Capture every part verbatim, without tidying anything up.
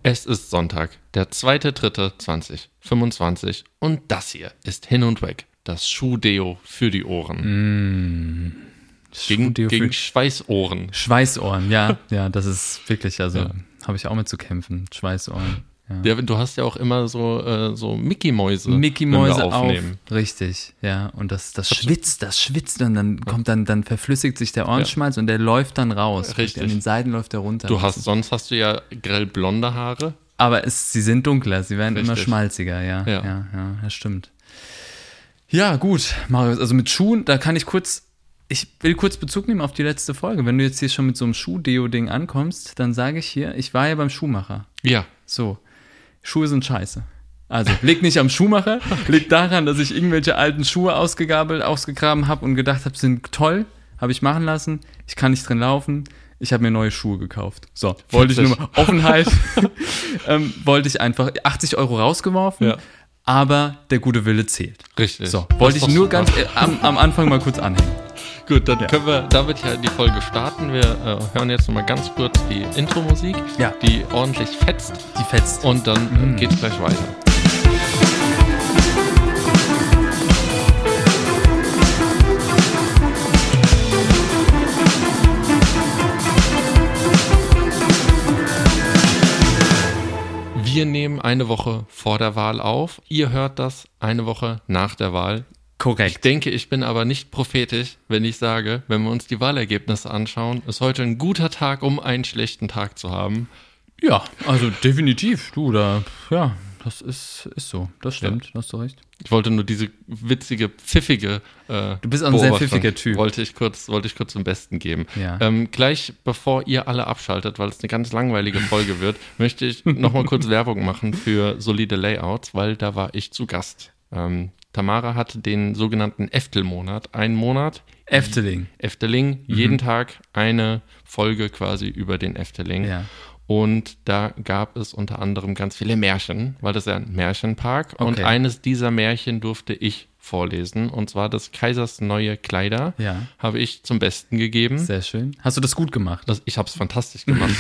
Es ist Sonntag, der zweite dritte zweitausendfünfundzwanzig und das hier ist Hin und Weg, das Schuhdeo für die Ohren. Mm. Gegen, Schuhdeo gegen für Schweißohren. Schweißohren, ja, ja, das ist wirklich, also Ja. habe ich auch mit zu kämpfen, Schweißohren. Ja. Ja, du hast ja auch immer so, äh, so Mickey-Mäuse, Mickey-Mäuse wenn wir auf, aufnehmen. richtig, ja, und das, das schwitzt, das schwitzt und dann kommt dann, dann verflüssigt sich der Ohrenschmalz und der läuft dann raus. Richtig. An den Seiten läuft der runter. Du hast, sonst hast du ja grell blonde Haare. Aber es, sie sind dunkler, sie werden Richtig. immer schmalziger, ja, Ja. ja, ja, das stimmt. Ja, gut, Marius, also mit Schuhen, da kann ich kurz, ich will kurz Bezug nehmen auf die letzte Folge. Wenn du jetzt hier schon mit so einem Schuhdeo-Ding ankommst, dann sage ich hier, ich war ja beim Schuhmacher. Ja. So, Schuhe sind scheiße. Also, liegt nicht am Schuhmacher, liegt daran, dass ich irgendwelche alten Schuhe ausgegabelt, ausgegraben habe und gedacht habe, sind toll, habe ich machen lassen, ich kann nicht drin laufen, ich habe mir neue Schuhe gekauft. So, wollte ich nur mal Offenheit, ähm, wollte ich einfach achtzig Euro rausgeworfen, Ja. aber der gute Wille zählt. Richtig. So, Das wollte ist ich doch nur super. ganz äh, am, am Anfang mal kurz anhängen. Gut, dann Ja. können wir damit ja die Folge starten. Wir äh, hören jetzt nochmal ganz kurz die Intro-Musik, Ja. die ordentlich fetzt. Die fetzt. Und dann Mm. geht's gleich weiter. Wir nehmen eine Woche vor der Wahl auf. Ihr hört das eine Woche nach der Wahl. Ich Korrekt. denke, ich bin aber nicht prophetisch, wenn ich sage, wenn wir uns die Wahlergebnisse anschauen, ist heute ein guter Tag, um einen schlechten Tag zu haben. Ja, also definitiv. Du, da, ja, das ist, ist so. Das stimmt, da hast du recht. Ich wollte nur diese witzige, pfiffige äh, Du bist auch ein sehr Beobachtung pfiffiger Typ. Wollte ich kurz, wollte ich kurz zum Besten geben. Ja. Ähm, gleich bevor ihr alle abschaltet, weil es eine ganz langweilige Folge wird, möchte ich nochmal kurz Werbung machen für solide Layouts, weil da war ich zu Gast. Ähm, Tamara hatte den sogenannten Eftel-Monat. Einen Monat. Efteling. Efteling, jeden Tag eine Folge quasi über den Efteling. Ja. Und da gab es unter anderem ganz viele Märchen, weil das ja ein Märchenpark. Und Okay. eines dieser Märchen durfte ich vorlesen. Und zwar des Kaisers neue Kleider Ja. habe ich zum Besten gegeben. Sehr schön. Hast du das gut gemacht? Das, ich habe es fantastisch gemacht.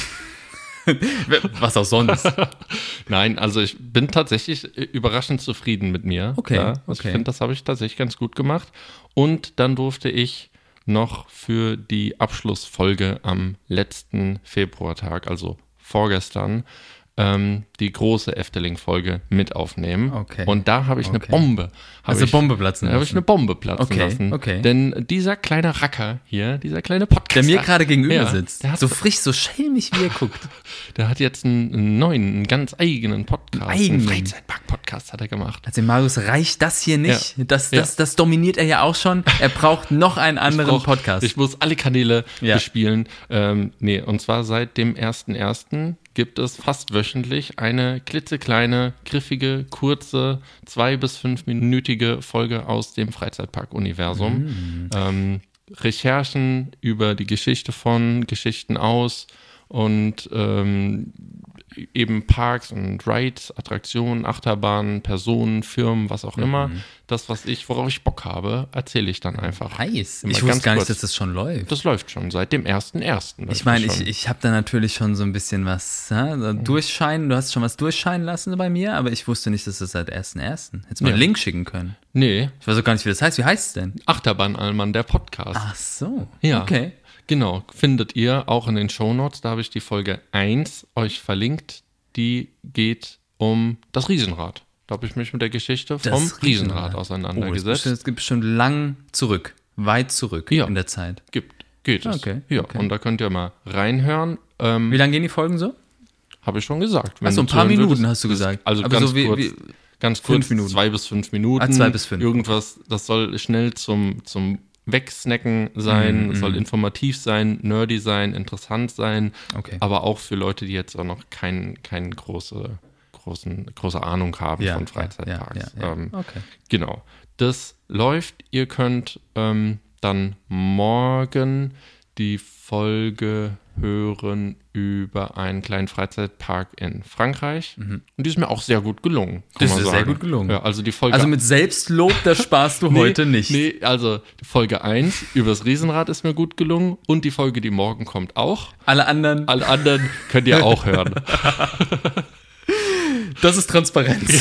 Was auch sonst. Nein, also ich bin tatsächlich äh, überraschend zufrieden mit mir. Okay, Ja, also okay. Ich finde, das habe ich tatsächlich ganz gut gemacht. Und dann durfte ich noch für die Abschlussfolge am letzten Februartag, also vorgestern, ähm, die große Efteling-Folge mit aufnehmen. Okay. Und da habe ich eine Okay. Bombe. Hab Also ich, Bombe platzen Da habe ich lassen. eine Bombe platzen Okay, lassen. okay. Denn dieser kleine Racker hier, dieser kleine Podcast, Der mir gerade gegenüber ja, sitzt. Der hat, So frisch, so schelmig, wie er guckt. der hat jetzt einen, einen neuen, einen ganz eigenen Podcast. Einen eigenen? Einen Freizeitpark-Podcast hat er gemacht. Also Marius, reicht das hier nicht? Ja. Das, Ja. das, das dominiert er ja auch schon. Er braucht noch einen anderen Ich brauch- Podcast. Ich muss alle Kanäle Ja. bespielen. Ähm, nee, und zwar seit dem ersten ersten gibt es fast wöchentlich eine klitzekleine, griffige, kurze, zwei- bis fünfminütige Folge aus dem Freizeitpark-Universum. Mm. Ähm, Recherchen über die Geschichte von, Geschichten aus und ähm, eben Parks und Rides, Attraktionen, Achterbahnen, Personen, Firmen, was auch Mhm. immer. Das, was ich, worauf ich Bock habe, erzähle ich dann einfach. Heiß. Immer Ich ganz wusste gar nicht, kurz. dass das schon läuft. Das läuft schon seit dem ersten ersten Ich meine, ich, ich habe da natürlich schon so ein bisschen was ja, so durchscheinen. Du hast schon was durchscheinen lassen bei mir, aber ich wusste nicht, dass das seit ersten ersten. Hättest du mal Ja. einen Link schicken können. Nee, Ich weiß auch gar nicht, wie das heißt. Wie heißt es denn? Achterbahn-Allmann, der Podcast. Ach so. Ja. Okay. Genau, findet ihr auch in den Shownotes. Da habe ich die Folge eins euch verlinkt. Die geht um das Riesenrad. Da habe ich mich mit der Geschichte vom Das Riesenrad Oh, das, auseinandergesetzt. bestimmt, das gibt bestimmt lang zurück. Weit zurück Ja. in der Zeit. Gibt, geht es. Okay, Ja, okay. und da könnt ihr mal reinhören. Ähm, Wie lange gehen die Folgen so? habe ich schon gesagt. Ach so, du ein paar zuhören Minuten würdest, hast du ist- gesagt. Also Aber ganz so wie- kurz. wie- ganz kurz, fünf Minuten. zwei bis fünf Minuten. Ah, zwei bis fünf. Irgendwas, das soll schnell zum, zum Wegsnacken sein, Mm, es soll mm. informativ sein, nerdy sein, interessant sein, Okay. aber auch für Leute, die jetzt auch noch kein, kein große, großen, große Ahnung haben Ja, von ja, Freizeitparks. ja, ja, ja. Ähm, Okay. Genau. Das läuft. Ihr könnt ähm, dann morgen die Folge hören über einen kleinen Freizeitpark in Frankreich. Und die ist mir auch sehr gut gelungen. kann Das man ist sehr sagen. gut gelungen. Ja, also die Folge. Also mit Selbstlob, das sparst du Nee, heute nicht. Nee, also die Folge eins über das Riesenrad ist mir gut gelungen und die Folge, die morgen kommt, auch. Alle anderen. Alle anderen könnt ihr auch hören. Das ist Transparenz.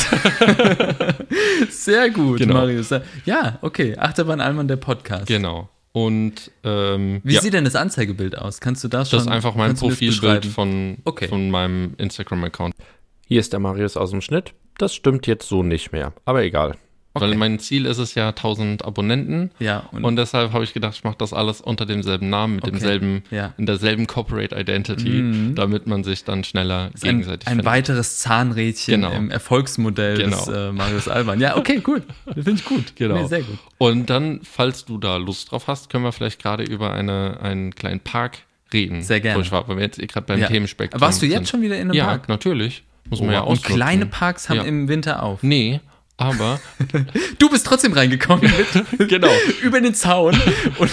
Sehr gut, Genau. Marius. Ja, okay. Achterbahn Allmann, der Podcast. Genau. Und ähm, Wie ja, sieht denn das Anzeigebild aus? Kannst du das schon? das ist einfach mein kannst du das Profilbild beschreiben? von, Okay. von meinem Instagram-Account. Hier ist der Marius aus dem Schnitt. Das stimmt jetzt so nicht mehr, aber egal. Weil Okay. mein Ziel ist es ja tausend Abonnenten. Ja, und, Und deshalb habe ich gedacht, ich mache das alles unter demselben Namen, mit Okay. demselben, Ja. in derselben Corporate Identity, Mhm. damit man sich dann schneller ist ein, gegenseitig ein findet. weiteres Zahnrädchen Genau. im Erfolgsmodell des Genau. äh, Marius Allmann. Ja, okay, cool. Das finde ich gut. Genau. Nee, sehr gut. Und dann, falls du da Lust drauf hast, können wir vielleicht gerade über eine, einen kleinen Park reden. Sehr gerne. Wo ich war, weil wir jetzt eh gerade beim Ja. Themenspektrum Warst du jetzt sind. schon wieder in einem Ja, Park? natürlich. Muss man Oh, ja und ausnutzen. kleine Parks haben Ja. im Winter auf. Nee, aber Du bist trotzdem reingekommen mit genau. über den Zaun. Und,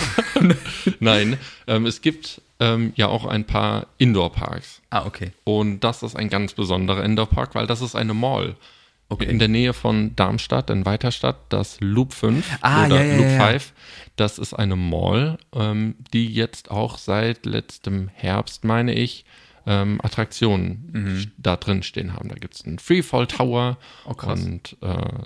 Nein, ähm, es gibt ähm, ja auch ein paar Indoor-Parks. ah, okay. Und das ist ein ganz besonderer Indoor-Park, weil das ist eine Mall. Okay. In der Nähe von Darmstadt, in Weiterstadt, das Loop fünf Ah, oder ja, ja, Loop ja. fünf. Das ist eine Mall, ähm, die jetzt auch seit letztem Herbst, meine ich, ähm, Attraktionen Mhm. da drin stehen haben. Da gibt es einen Freefall Tower Oh, krass. und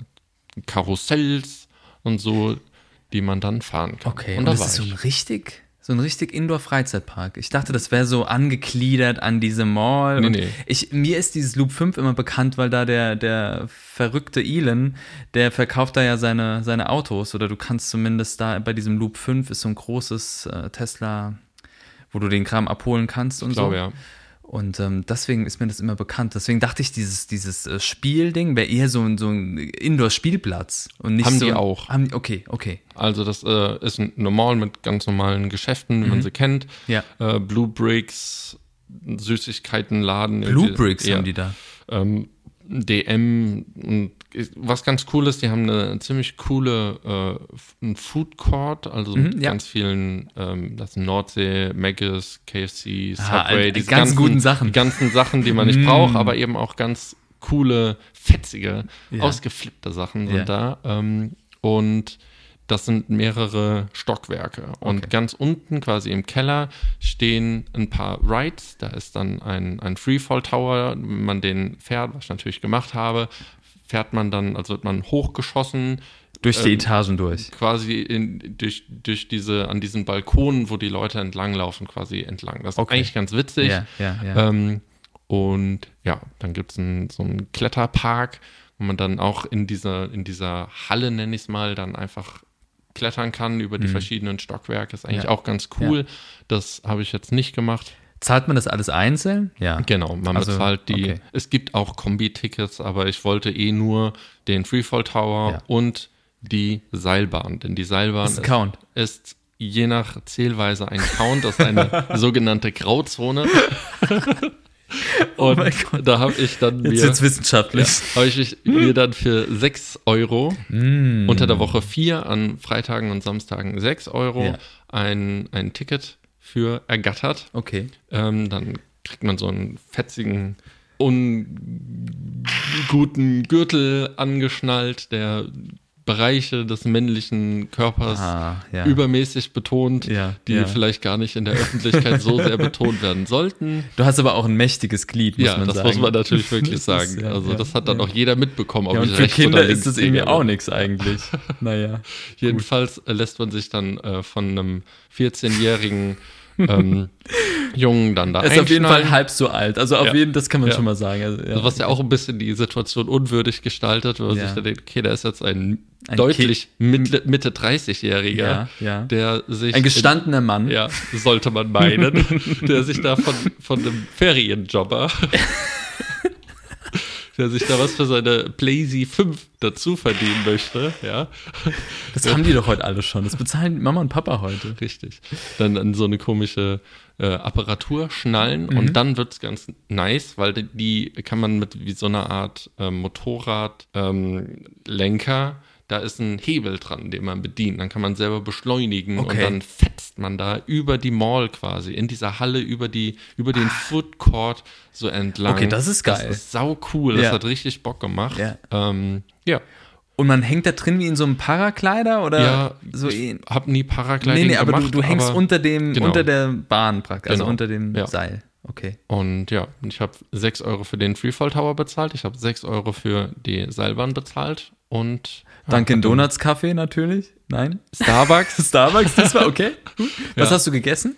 äh, Karussells und so, die man dann fahren kann. Okay, und und da das war ist so ich. ein richtig, so ein richtig Indoor-Freizeitpark. Ich dachte, das wäre so angegliedert an diese Mall. Nee, und nee. Ich, mir ist dieses Loop fünf immer bekannt, weil da der, der verrückte Elon, der verkauft da ja seine, seine Autos. Oder du kannst zumindest da bei diesem Loop fünf ist so ein großes äh, Tesla, wo du den Kram abholen kannst und Ich glaube, so. ja. Und ähm, deswegen ist mir das immer bekannt. Deswegen dachte ich, dieses, dieses äh, Spielding wäre eher so ein, so ein Indoor-Spielplatz. Und nicht Haben so die ein- auch. Haben, okay, okay. Also das äh, ist ein- eine Mall mit ganz normalen Geschäften, wie man sie kennt. Mhm. Ja. Äh, Blue Bricks, Süßigkeitenladen. Blue irgendwie- Bricks ja. haben die da. ähm, D M und was ganz cool ist, die haben eine ziemlich coole äh, einen Food Court, also mit Mhm, ja. ganz vielen, ähm, das sind Nordsee, Maggis, K F C, Ah, Subway, all- diese ganz ganzen, guten Sachen. die ganzen Sachen, die man nicht Mm. braucht, aber eben auch ganz coole, fetzige, Ja. ausgeflippte Sachen sind Ja. da. Ähm, und das sind mehrere Stockwerke. Und Okay. ganz unten, quasi im Keller, stehen ein paar Rides. Da ist dann ein, ein Freefall Tower. Wenn man den fährt, was ich natürlich gemacht habe, fährt man dann, also wird man hochgeschossen, Durch die ähm, Etagen durch. quasi in, durch, durch diese, an diesen Balkonen, wo die Leute entlanglaufen, quasi entlang. Das ist Okay. eigentlich ganz witzig. Ja, ja, ja. Ähm, und ja, dann gibt es einen, so einen Kletterpark, wo man dann auch in dieser, in dieser Halle, nenne ich es mal, dann einfach klettern kann über die verschiedenen Stockwerke. Ist eigentlich Mhm. Ja. auch ganz cool. Das habe ich jetzt nicht gemacht. Zahlt man das alles einzeln? Ja. Genau, man Also, bezahlt die. okay. Es gibt auch Kombi-Tickets, aber ich wollte eh nur den Freefall Tower Ja. und die Seilbahn. Denn die Seilbahn Das ist ein Count. ist je nach Zählweise ein Count, das ist eine sogenannte Grauzone. Und mein Gott. da habe ich dann Jetzt mir, wird's wissenschaftlich. habe ich mich- mir dann für sechs Euro Mm. unter der Woche vier, an Freitagen und Samstagen sechs Euro Ja. ein, ein Ticket für ergattert. Okay. Ähm, dann kriegt man so einen fetzigen, unguten Gürtel angeschnallt, der Bereiche des männlichen Körpers Ah, ja. übermäßig betont, Ja, die ja. vielleicht gar nicht in der Öffentlichkeit so sehr betont werden sollten. Du hast aber auch ein mächtiges Glied, muss Ja, man das sagen. muss man natürlich wirklich Das ist, sagen. ja, also ja, das hat dann ja. auch jeder mitbekommen, ob Ja, und ich für rechts Kinder oder links ist das irgendwie liege. auch nichts eigentlich. Naja. Jedenfalls äh, lässt man sich dann äh, von einem vierzehnjährigen ähm, Jungen dann da Er ist auf jeden Fall einschnallen. halb so alt. Also auf Ja. jeden, das kann man Ja. schon mal sagen. Also, ja. Also was ja auch ein bisschen die Situation unwürdig gestaltet, weil man Ja. sich da denkt, okay, da ist jetzt ein, Ein deutlich Mitte, Mitte dreißig-Jähriger, Ja, ja. der sich... Ein gestandener Mann. In, ja, sollte man meinen, der sich da von, von einem Ferienjobber, der sich da was für seine Blazy fünf dazu verdienen möchte, ja, Das haben die doch heute alle schon. Das bezahlen Mama und Papa heute. richtig, dann an so eine komische äh, Apparatur schnallen Mhm. und dann wird's ganz nice, weil die, die kann man mit wie so einer Art ähm, Motorradlenker, ähm, Lenker, da ist ein Hebel dran, den man bedient. Dann kann man selber beschleunigen Okay. und dann fetzt man da über die Mall quasi, in dieser Halle, über die, über den Food Court so entlang. Okay, das ist geil. Das ist sau cool, das Ja. hat richtig Bock gemacht. Ja. Ähm, ja. Und man hängt da drin wie in so einem Paraglider oder Ja, so ich eh- hab nie Paragliding Nee, nee, aber gemacht, du, du hängst aber unter dem, genau. unter der Bahn praktisch, also Genau. unter dem Ja. Seil. Okay. Und ja, ich habe sechs Euro für den Freefall Tower bezahlt, ich habe sechs Euro für die Seilbahn bezahlt und ja, Dunkin' hatte Donuts Kaffee natürlich? Nein? Starbucks, Starbucks, das war okay. Gut. Was Ja. hast du gegessen?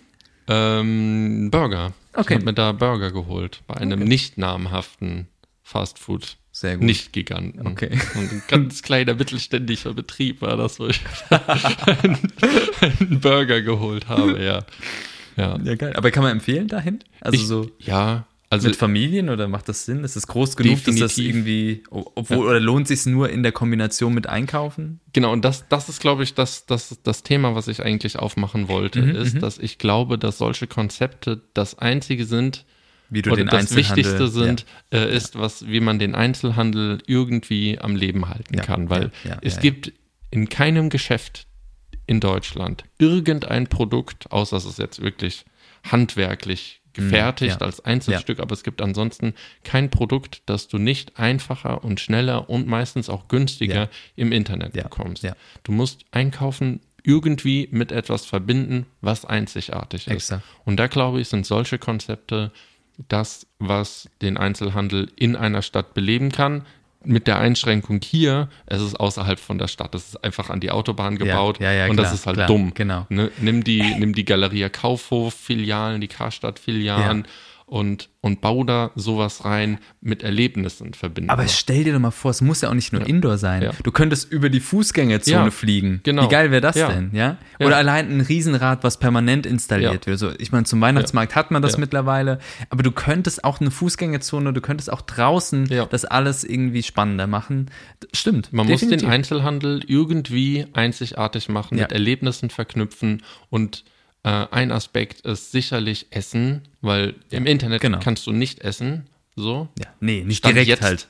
ähm, Burger. Okay. Ich habe mir da Burger geholt bei einem Okay. nicht namhaften Fastfood. Sehr gut. Nicht-Giganten. Okay. Und ein ganz kleiner mittelständischer Betrieb war das, wo ich einen, einen Burger geholt habe, ja. Ja, Ja, geil. Aber kann man empfehlen dahin? Also ich, so ja also mit Familien oder macht das Sinn? Ist es groß genug, dass das Definitiv. irgendwie, o- obwohl, oder lohnt sich nur in der Kombination mit Einkaufen? genau, und das, das ist, glaube ich, das, das, das Thema, was ich eigentlich aufmachen wollte, Mhm, ist, mhm. dass ich glaube, dass solche Konzepte das Einzige sind, Wie du oder den das Einzelhandel... Wichtigste sind, äh, ist, was, wie man den Einzelhandel irgendwie am Leben halten Ja, kann. Weil ja, ja, es ja, gibt in keinem Geschäft in Deutschland irgendein Produkt, außer es ist jetzt wirklich handwerklich gefertigt ja, als Einzelstück, aber es gibt ansonsten kein Produkt, das du nicht einfacher und schneller und meistens auch günstiger Ja. im Internet Ja, bekommst. ja. Du musst einkaufen irgendwie mit etwas verbinden, was einzigartig ist. Exakt. Und da glaube ich, sind solche Konzepte das, was den Einzelhandel in einer Stadt beleben kann. Mit der Einschränkung hier, es ist außerhalb von der Stadt. Es ist einfach an die Autobahn gebaut ja, ja, und klar, das ist halt klar, dumm. genau. Ne? Nimm die, nimm die Galeria Kaufhof-Filialen, die Karstadt-Filialen Ja. und, und bau da sowas rein mit Erlebnissen verbinden. Aber stell dir doch mal vor, es muss ja auch nicht nur Ja. Indoor sein. Ja. Du könntest über die Fußgängerzone Ja, fliegen. genau. Wie geil wäre das Ja. denn, ja? Ja. Oder allein ein Riesenrad, was permanent installiert Ja. wird. So, ich meine, zum Weihnachtsmarkt hat man das Ja. mittlerweile, aber du könntest auch eine Fußgängerzone, du könntest auch draußen Ja. das alles irgendwie spannender machen. D- Stimmt. Man muss definitiv. den Einzelhandel irgendwie einzigartig machen, Ja. mit Erlebnissen verknüpfen und äh, ein Aspekt ist sicherlich Essen, weil im Internet genau. kannst du nicht essen, so. Ja, nee, nicht Stand direkt jetzt. halt.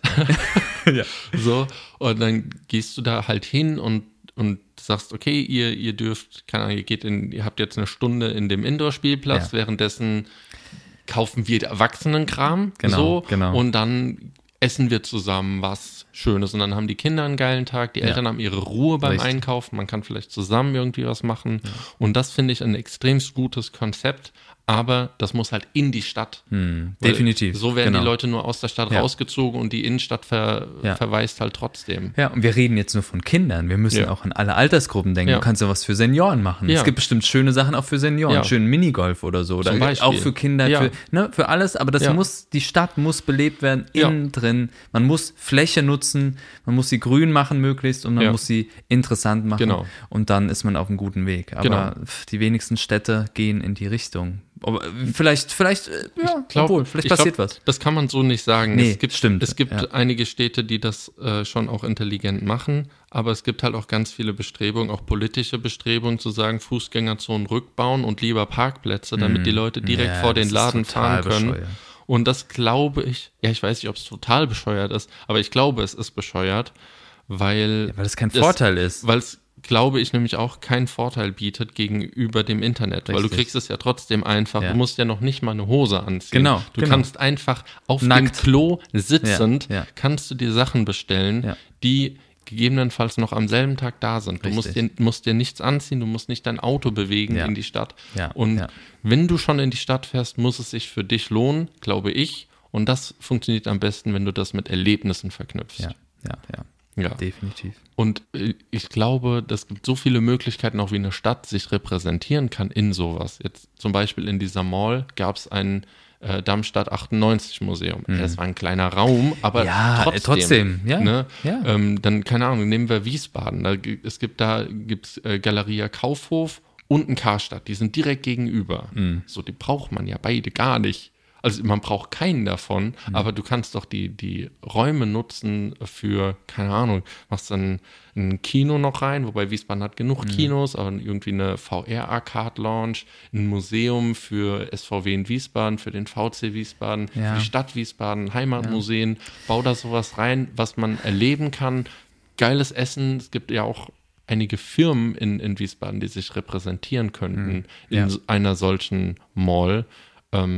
ja. So, und dann gehst du da halt hin und, und sagst, okay, ihr, ihr dürft, keine Ahnung, ihr geht in, ihr habt jetzt eine Stunde in dem Indoor-Spielplatz, Ja. währenddessen kaufen wir Erwachsenenkram, Genau, so, genau. und dann essen wir zusammen was Schönes und dann haben die Kinder einen geilen Tag, die Ja. Eltern haben ihre Ruhe beim Richtig. Einkaufen, man kann vielleicht zusammen irgendwie was machen und das finde ich ein extremst gutes Konzept, aber das muss halt in die Stadt. Hm, Weil definitiv. So werden genau. die Leute nur aus der Stadt Ja. rausgezogen und die Innenstadt ver Ja. verweist halt trotzdem. Ja, und wir reden jetzt nur von Kindern. Wir müssen Ja. auch an alle Altersgruppen denken. Ja. Du kannst ja was für Senioren machen. Ja. Es gibt bestimmt schöne Sachen auch für Senioren. Ja. Schönen Minigolf oder so. Zum Oder Beispiel. auch für Kinder, Ja. für, ne, für alles. Aber das Ja. muss, die Stadt muss belebt werden, Ja. innen drin. Man muss Fläche nutzen, man muss sie grün machen möglichst und man Ja. muss sie interessant machen. Genau. Und dann ist man auf einem guten Weg. Aber Genau. pf, die wenigsten Städte gehen in die Richtung. Aber vielleicht, vielleicht, äh, ja, glaub- obwohl, vielleicht ich passiert glaub, was. Das kann man so nicht sagen. Nee, es gibt, stimmt, Es gibt ja. einige Städte, die das äh, schon auch intelligent machen, aber es gibt halt auch ganz viele Bestrebungen, auch politische Bestrebungen, zu sagen, Fußgängerzonen rückbauen und lieber Parkplätze, damit die Leute direkt Ja, vor das den ist Laden total fahren können. bescheuert. Und das glaube ich, ja, ich weiß nicht, ob es total bescheuert ist, aber ich glaube, es ist bescheuert, weil, Weil das kein Vorteil ist. Weil es, glaube ich, nämlich auch keinen Vorteil bietet gegenüber dem Internet, weil du Richtig. kriegst es ja trotzdem einfach, Ja. du musst ja noch nicht mal eine Hose anziehen. Genau, Du genau. kannst einfach auf dem Nackt. Klo sitzend, Ja, ja. kannst du dir Sachen bestellen, Ja. die gegebenenfalls noch am selben Tag da sind. Du musst dir, Richtig. musst dir nichts anziehen, du musst nicht dein Auto bewegen Ja. in die Stadt. Ja, Und ja. wenn du schon in die Stadt fährst, muss es sich für dich lohnen, glaube ich. Und das funktioniert am besten, wenn du das mit Erlebnissen verknüpfst. Ja, ja, ja. Ja. Definitiv. Und äh, ich glaube, es gibt so viele Möglichkeiten, auch wie eine Stadt sich repräsentieren kann in sowas. Jetzt zum Beispiel in dieser Mall gab es ein äh, Darmstadt achtundneunzig Museum. Das war ein kleiner Raum, aber Mhm. Ja, äh, trotzdem. trotzdem, ja, Ne? ja. Ähm, dann, keine Ahnung, nehmen wir Wiesbaden. Da, gi- es gibt da gibt's, äh, Galeria Kaufhof und ein Karstadt. Die sind direkt gegenüber. Mhm. So, die braucht man ja beide gar nicht. Also man braucht keinen davon, Mhm. aber du kannst doch die, die Räume nutzen für, keine Ahnung, machst dann ein Kino noch rein, wobei Wiesbaden hat Mhm. genug Kinos, aber irgendwie eine V R-Arcade-Lounge, ein Museum für S V W in Wiesbaden, für den V C Wiesbaden, Ja. für die Stadt Wiesbaden, Heimatmuseen, bau da sowas rein, was man erleben kann. Geiles Essen, es gibt ja auch einige Firmen in, in Wiesbaden, die sich repräsentieren könnten Ja. in so einer solchen Mall. Ähm,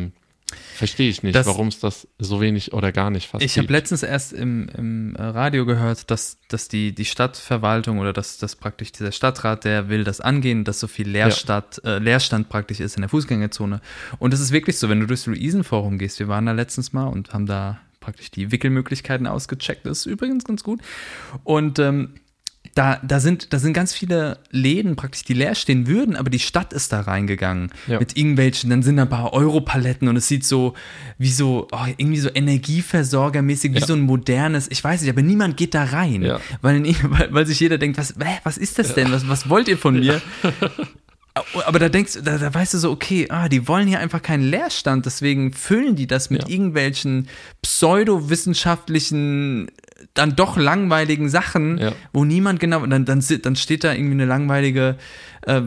Verstehe ich nicht, Das- warum es das so wenig oder gar nicht fast Ich habe gibt. letztens erst im, im äh, Radio gehört, dass, dass die, die Stadtverwaltung oder dass, dass praktisch dieser Stadtrat, der will das angehen, dass so viel Leerstadt, äh, Leerstand praktisch ist in der Fußgängerzone. Und das ist wirklich so, wenn du durchs Luisenforum gehst, wir waren da letztens mal und haben da praktisch die Wickelmöglichkeiten ausgecheckt, das ist übrigens ganz gut. Und ähm, Da, da, sind, da sind ganz viele Läden praktisch, die leer stehen würden, aber die Stadt ist da reingegangen Ja. mit irgendwelchen, dann sind da ein paar Europaletten und es sieht so wie so, oh, irgendwie so Energieversorgermäßig, wie Ja. so ein modernes, ich weiß nicht, aber niemand geht da rein, Ja. weil, weil, weil sich jeder denkt, was, hä, was ist das denn, was, was wollt ihr von mir? Aber da denkst da, da weißt du so, okay, ah, die wollen hier einfach keinen Leerstand, deswegen füllen die das mit Ja. irgendwelchen pseudowissenschaftlichen, dann doch langweiligen Sachen, Ja. wo niemand genau, dann, dann, si- dann steht da irgendwie eine langweilige, äh,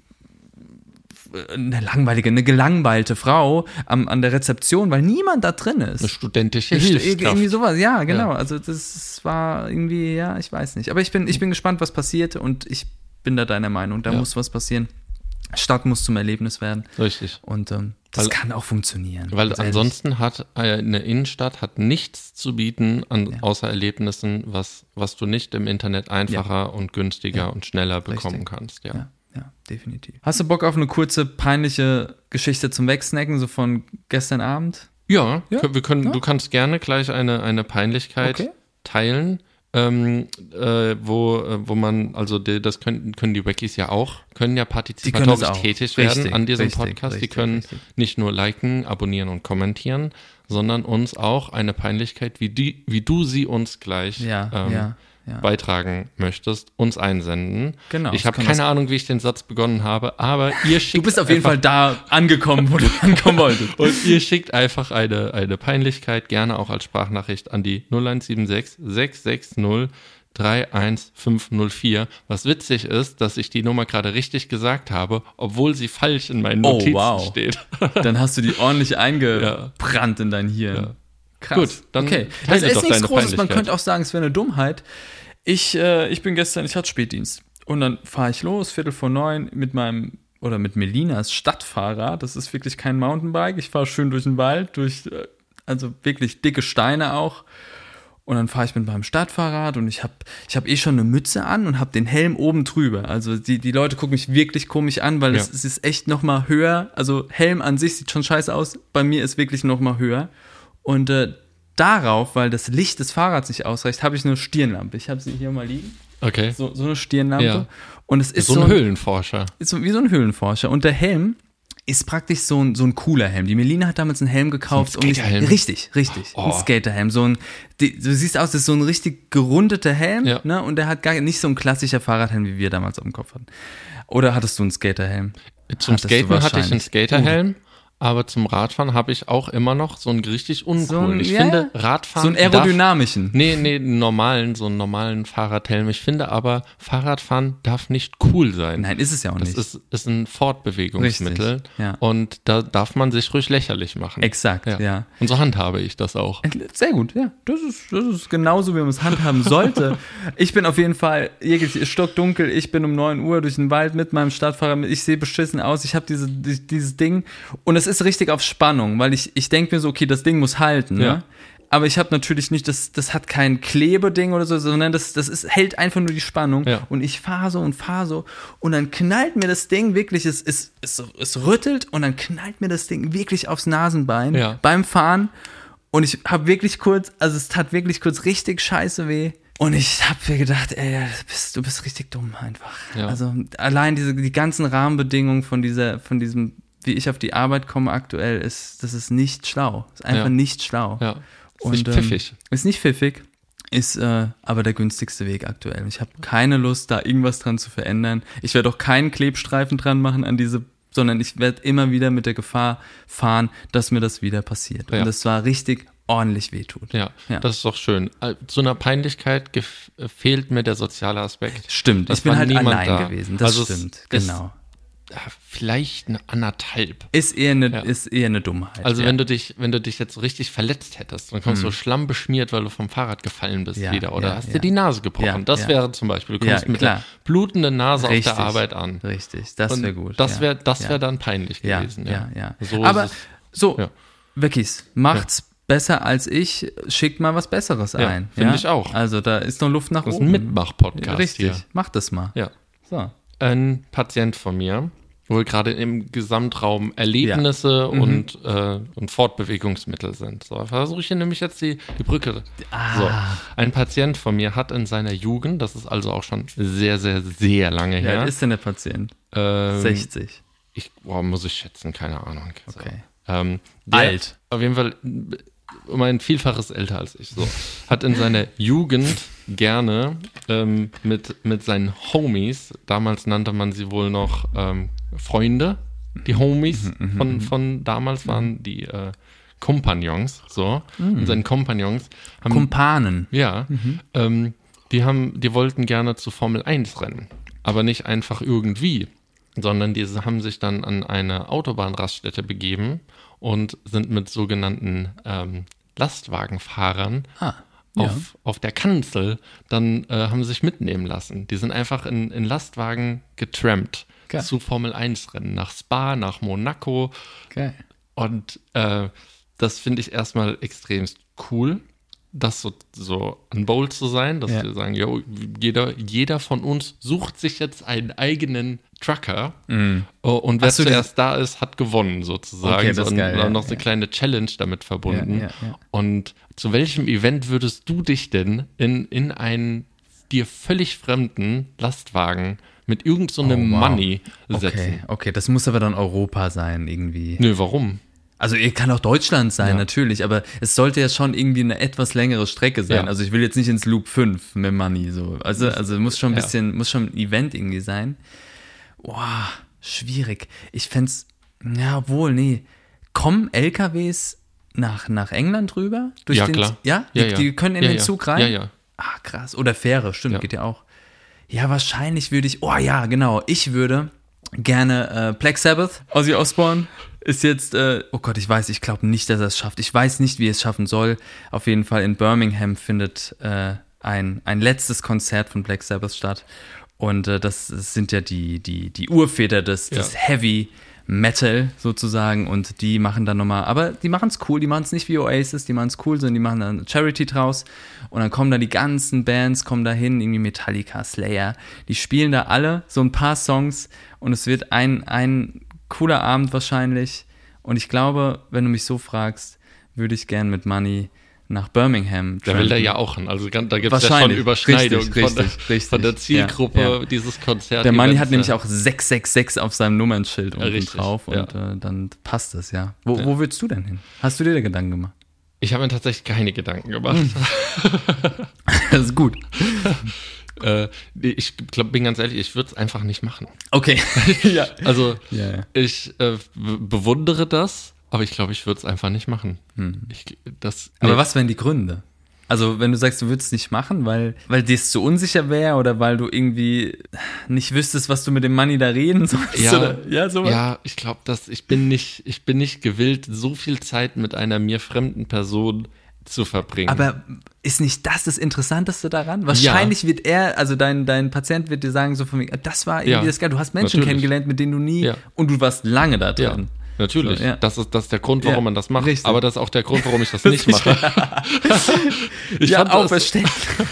eine langweilige, eine gelangweilte Frau am, an der Rezeption, weil niemand da drin ist. Eine studentische Ja, st- Hilfskraft. irgendwie sowas, ja, genau. Ja. Also das war irgendwie, ja, ich weiß nicht. Aber ich bin, ich bin gespannt, was passiert und ich bin da deiner Meinung, da Ja. muss was passieren. Stadt muss zum Erlebnis werden Richtig. und ähm, das Weil- kann auch funktionieren. Weil ganz ehrlich. ansonsten hat äh, eine Innenstadt hat nichts zu bieten, an, Ja. außer Erlebnissen, was, was du nicht im Internet einfacher und günstiger Ja. und schneller bekommen Richtig. kannst. Ja. Ja, ja, definitiv. Hast du Bock auf eine kurze, peinliche Geschichte zum Wegsnacken, so von gestern Abend? Ja, Ja? kö- wir können, Ja. du kannst gerne gleich eine, eine Peinlichkeit Okay. teilen, ähm, äh, wo, äh, wo man, also die, das können, können die Wackies ja auch, können ja können partizipatorisch es auch. tätig Richtig, werden an diesem richtig, Podcast. richtig, die können richtig. nicht nur liken, abonnieren und kommentieren, sondern uns auch eine Peinlichkeit, wie, die, wie du sie uns gleich Ja, ähm, ja, ja. beitragen möchtest, uns einsenden. Genau, Ich das habe kann keine das- Ahnung, wie ich den Satz begonnen habe, aber ihr schickt Du bist auf jeden einfach- Fall da angekommen, wo du ankommen wolltest. und ihr schickt einfach eine, eine Peinlichkeit, gerne auch als Sprachnachricht an die null eins sieben sechs sechs sechs null drei eins fünf null vier. Was witzig ist, dass ich die Nummer gerade richtig gesagt habe, obwohl sie falsch in meinen Oh, Notizen wow. steht. Dann hast du die ordentlich eingebrannt in dein Hirn. Ja. Krass. Gut, dann okay. teile Das ist doch nichts deine Großes. Man Peinlichkeit. könnte auch sagen, es wäre eine Dummheit. Ich, äh, ich bin gestern, ich hatte Spätdienst. Und dann fahre ich los, Viertel vor neun, mit meinem, oder mit Melinas Stadtfahrrad. Das ist wirklich kein Mountainbike. Ich fahre schön durch den Wald, durch, äh, also wirklich dicke Steine auch. Und dann fahre ich mit meinem Stadtfahrrad und ich habe ich hab eh schon eine Mütze an und habe den Helm oben drüber. Also die, die Leute gucken mich wirklich komisch an, weil Ja. es, es ist echt noch mal höher. Also Helm an sich sieht schon scheiße aus. Bei mir ist wirklich noch mal höher. Und äh, darauf, weil das Licht des Fahrrads nicht ausreicht, habe ich eine Stirnlampe. Ich habe sie hier mal liegen. Okay. So, so eine Stirnlampe. Ja. Und es ist so, so, ein ein, Höhlenforscher. ist so wie so ein Höhlenforscher. Und der Helm ist praktisch so ein, so ein cooler Helm. Die Melina hat damals einen Helm gekauft. So ein Skaterhelm? um richtig, richtig. Oh. Ein Skaterhelm. So ein, die, du siehst aus, das ist so ein richtig gerundeter Helm. Ja. Ne? Und der hat gar nicht so ein klassischer Fahrradhelm, wie wir damals auf dem Kopf hatten. Oder hattest du einen Skaterhelm? Zum Hattest du Skaten hatte ich einen wahrscheinlich. Skaterhelm, aber zum Radfahren habe ich auch immer noch so einen richtig uncoolen. So ein- ich ja, finde, ja. Radfahren So einen aerodynamischen. Darf, nee, nee, einen normalen, so einen normalen Fahrradhelm. Ich finde aber, Fahrradfahren darf nicht cool sein. Nein, ist es ja auch Das nicht. ist, ist ein Fortbewegungsmittel. Richtig, ja. Und da darf man sich ruhig lächerlich machen. Exakt, ja. Und so handhabe ich das auch. Sehr gut, ja. Das ist, das ist genauso, wie man es handhaben sollte. Ich bin auf jeden Fall, irgendwie ist stockdunkel, ich bin um neun Uhr durch den Wald mit meinem Stadtfahrrad, ich sehe beschissen aus, ich habe diese, die- dieses Ding und es ist richtig auf Spannung, weil ich, ich denke mir so, okay, das Ding muss halten, ne? Ja. Aber ich habe natürlich nicht, das, das hat kein Klebeding oder so, sondern das, das ist, hält einfach nur die Spannung. Ja. Und ich fahre so und fahre so und dann knallt mir das Ding wirklich, es, es, es, es rüttelt und dann knallt mir das Ding wirklich aufs Nasenbein Ja. beim Fahren. Und ich habe wirklich kurz, also es tat wirklich kurz richtig scheiße weh. Und ich habe mir gedacht, ey, du bist, du bist richtig dumm einfach. Ja. Also allein diese, die ganzen Rahmenbedingungen von dieser, von diesem, wie ich auf die Arbeit komme aktuell, ist, das ist nicht schlau. Ist einfach Ja. nicht schlau. Ja. Ist Und, nicht ähm, pfiffig. Ist nicht pfiffig, ist äh, aber der günstigste Weg aktuell. Ich habe keine Lust, da irgendwas dran zu verändern. Ich werde auch keinen Klebstreifen dran machen an diese, sondern ich werde immer wieder mit der Gefahr fahren, dass mir das wieder passiert. Ja. Und das war richtig ordentlich wehtut. Ja, Ja. das ist doch schön. Äh, Zu einer Peinlichkeit gef- fehlt mir der soziale Aspekt. Stimmt, Das ich bin war halt niemand allein da. gewesen. Das Also es stimmt, ist- genau. Ja, vielleicht eine anderthalb. Ist eher eine, Ja. ist eher eine Dummheit. Also ja. wenn du dich, wenn du dich jetzt so richtig verletzt hättest, dann kommst du so schlammbeschmiert, weil du vom Fahrrad gefallen bist Ja, wieder. Oder ja, hast ja. dir die Nase gebrochen. Ja, das ja. wäre zum Beispiel, du Ja, kommst mit klar. der blutenden Nase Richtig. auf der Arbeit an. Richtig, das Und wäre gut. Das ja. wäre das ja. wär dann peinlich ja, gewesen. Ja, ja. So Aber ist es, so, ja. Wirklich, macht's ja. besser als ich, schickt mal was Besseres ja, ein. Finde ja? ich auch. Also da ist noch Luft nach das oben. Das ist ein Mitmach-Podcast. Richtig, hier. Macht das mal. Ja. So. Ein Patient von mir, wo gerade im Gesamtraum Erlebnisse ja. und, mhm. äh, und Fortbewegungsmittel sind. So, versuche ich hier nämlich jetzt die, die Brücke. Ah. So, ein Patient von mir hat in seiner Jugend, das ist also auch schon sehr, sehr, sehr lange her. Wie alt ist denn der Patient? Ähm, sechzig. Ich, boah, muss ich schätzen, keine Ahnung. So. Okay. Ähm, der, Alt. Auf jeden Fall um ein Vielfaches älter als ich. So. Hat in seiner Jugend gerne ähm, mit, mit seinen Homies, damals nannte man sie wohl noch ähm, Freunde, die Homies von, von damals waren die äh, Kompagnons, so. Und seinen Kompagnons haben, Kumpanen. Ja, mhm. ähm, die haben, die wollten gerne zu Formel eins rennen, aber nicht einfach irgendwie, sondern die haben sich dann an eine Autobahnraststätte begeben und sind mit sogenannten ähm, Lastwagenfahrern ah, ja. auf, auf der Kanzel dann äh, haben sich mitnehmen lassen. Die sind einfach in, in Lastwagen getrampt Geil. zu Formel eins Rennen, nach Spa, nach Monaco. Geil. Und äh, das finde ich erstmal extremst cool, das so, so an Bold zu sein, dass ja. wir sagen, yo, jeder, jeder von uns sucht sich jetzt einen eigenen Trucker mm. und wer Ach so, zuerst da ist, hat gewonnen sozusagen. Okay, das ist und geil, dann ja, noch eine ja. kleine Challenge damit verbunden. Ja, ja, ja. Und zu welchem Event würdest du dich denn in, in einen dir völlig fremden Lastwagen mit irgend so einem oh, wow. Money setzen? Okay, okay, das muss aber dann Europa sein irgendwie. Nö, warum? Also kann auch Deutschland sein, ja. natürlich, aber es sollte ja schon irgendwie eine etwas längere Strecke sein. Ja. Also ich will jetzt nicht ins Loop fünf mit Money so. Also also muss schon ein Ja. bisschen, muss schon ein Event irgendwie sein. Boah, schwierig. Ich fänd's, ja wohl, nee. Kommen L K Ws nach, nach England rüber? Durch Ja, den, klar. Ja? Ja, die, ja. die können in Ja, den ja. Zug rein? Ja, ja. Ah, krass. Oder Fähre, stimmt, Ja. geht ja auch. Ja, wahrscheinlich würde ich, oh ja, genau, ich würde gerne äh, Black Sabbath, Ozzy Osbourne, ist jetzt, äh, oh Gott, ich weiß, ich glaube nicht, dass er es schafft. Ich weiß nicht, wie er es schaffen soll. Auf jeden Fall in Birmingham findet äh, ein, ein letztes Konzert von Black Sabbath statt. Und äh, das, das sind ja die, die, die Urväter des, Ja. des Heavy Metal sozusagen. Und die machen dann nochmal, aber die machen es cool, die machen es nicht wie Oasis, die machen es cool, sondern die machen dann Charity draus. Und dann kommen da die ganzen Bands, kommen da hin, irgendwie Metallica, Slayer. Die spielen da alle so ein paar Songs und es wird ein, ein cooler Abend wahrscheinlich. Und ich glaube, wenn du mich so fragst, würde ich gern mit Money nach Birmingham. Da will der ja auch hin. Also da gibt es ja schon Überschneidungen richtig, von, der, richtig, richtig. von der Zielgruppe Ja, ja. dieses Konzerts. Der Money hat nämlich auch sechs sechs sechs auf seinem Nummernschild unten Richtig, drauf und ja. äh, dann passt das, ja. Wo, Ja. wo willst du denn hin? Hast du dir da Gedanken gemacht? Ich habe mir tatsächlich keine Gedanken gemacht. Das ist gut. äh, ich glaub, bin ganz ehrlich, ich würde es einfach nicht machen. Okay. ja. Also Ja, ja. ich äh, be- bewundere das, aber ich glaube, ich würde es einfach nicht machen. Hm. Ich, das, Aber nee. was wären die Gründe? Also wenn du sagst, du würdest es nicht machen, weil, weil dir es zu unsicher wäre oder weil du irgendwie nicht wüsstest, was du mit dem Money da reden sollst? Ja, oder? ja, sowas. Ja, ich glaube, dass ich bin nicht, ich bin nicht gewillt, so viel Zeit mit einer mir fremden Person zu verbringen. Aber ist nicht das das Interessanteste daran? Wahrscheinlich wird er, also dein, dein Patient wird dir sagen, so von mir, das war irgendwie Ja, das Geil. Du hast Menschen natürlich. kennengelernt, mit denen du nie, Ja. und du warst lange da ja, drin. natürlich. So, ja. Das ist, das ist der Grund, warum Ja, man das macht. richtig. Aber das ist auch der Grund, warum ich das nicht mache. Ich ja, fand auch das- verständlich.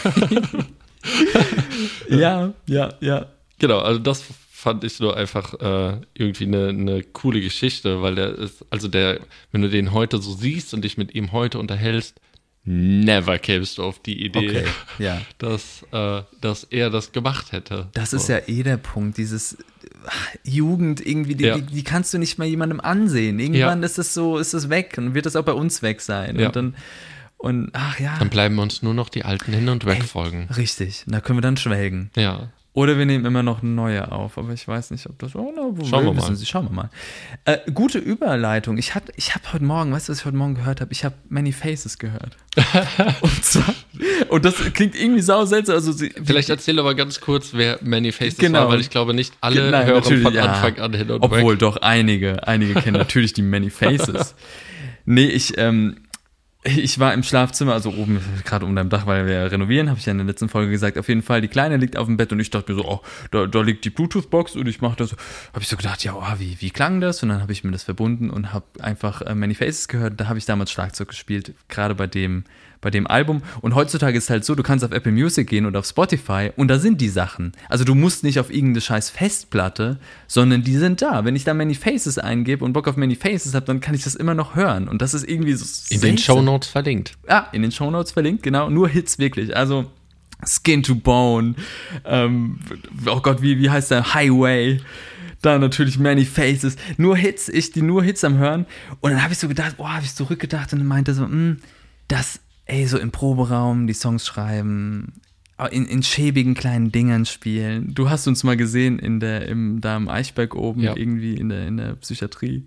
ja, ja, ja. Genau, also das fand ich nur einfach äh, irgendwie eine, eine coole Geschichte, weil der ist, also der, wenn du den heute so siehst und dich mit ihm heute unterhältst, never kämst du auf die Idee, Okay, ja. dass, äh, dass er das gemacht hätte. Das So. ist ja eh der Punkt, dieses ach, Jugend irgendwie, die, Ja. die, die kannst du nicht mal jemandem ansehen. Irgendwann ist es so, ist es weg und wird es auch bei uns weg sein. Ja. Und dann, und ach ja. Dann bleiben uns nur noch die alten Hin- und Weg-Folgen. Richtig, da können wir dann schwelgen. Ja. Oder wir nehmen immer noch neue auf, aber ich weiß nicht, ob das. Oh, na, wo Schauen wir wissen mal. Sie, schauen wir mal. Äh, gute Überleitung. Ich habe ich hab heute Morgen, weißt du, was ich heute Morgen gehört habe? Ich habe Many Faces gehört. und zwar, und das klingt irgendwie sau seltsam. Also sie, Vielleicht erzähl aber ganz kurz, wer Many Faces Genau. war, weil ich glaube, nicht alle Nein, hören natürlich, von ja. Anfang an Hin- und Obwohl Weg. doch einige, einige kennen natürlich die Many Faces. Nee, ich, ähm, Ich war im Schlafzimmer, also oben, gerade unter dem Dach, weil wir renovieren, habe ich ja in der letzten Folge gesagt, auf jeden Fall, die Kleine liegt auf dem Bett und ich dachte mir so, oh, da, da liegt die Bluetooth-Box und ich mache das. Habe ich so gedacht, ja, oh, wie, wie klang das? Und dann habe ich mir das verbunden und habe einfach äh, Many Faces gehört. Da habe ich damals Schlagzeug gespielt, gerade bei dem, bei dem Album. Und heutzutage ist es halt so, du kannst auf Apple Music gehen oder auf Spotify und da sind die Sachen. Also du musst nicht auf irgendeine scheiß Festplatte, sondern die sind da. Wenn ich da Many Faces eingebe und Bock auf Many Faces habe, dann kann ich das immer noch hören. Und das ist irgendwie so In den Shownotes verlinkt. Ah, in den Shownotes verlinkt, genau. Nur Hits wirklich. Also Skin to Bone. Ähm, oh Gott, wie, wie heißt der? Highway. Da natürlich Many Faces. Nur Hits, ich die nur Hits am Hören. Und dann habe ich so gedacht, boah, habe ich zurückgedacht und meinte so, mh, das, ey, so im Proberaum die Songs schreiben, in, in schäbigen kleinen Dingern spielen. Du hast uns mal gesehen in der, im, da im Eichberg oben, Ja. irgendwie in der, in der Psychiatrie.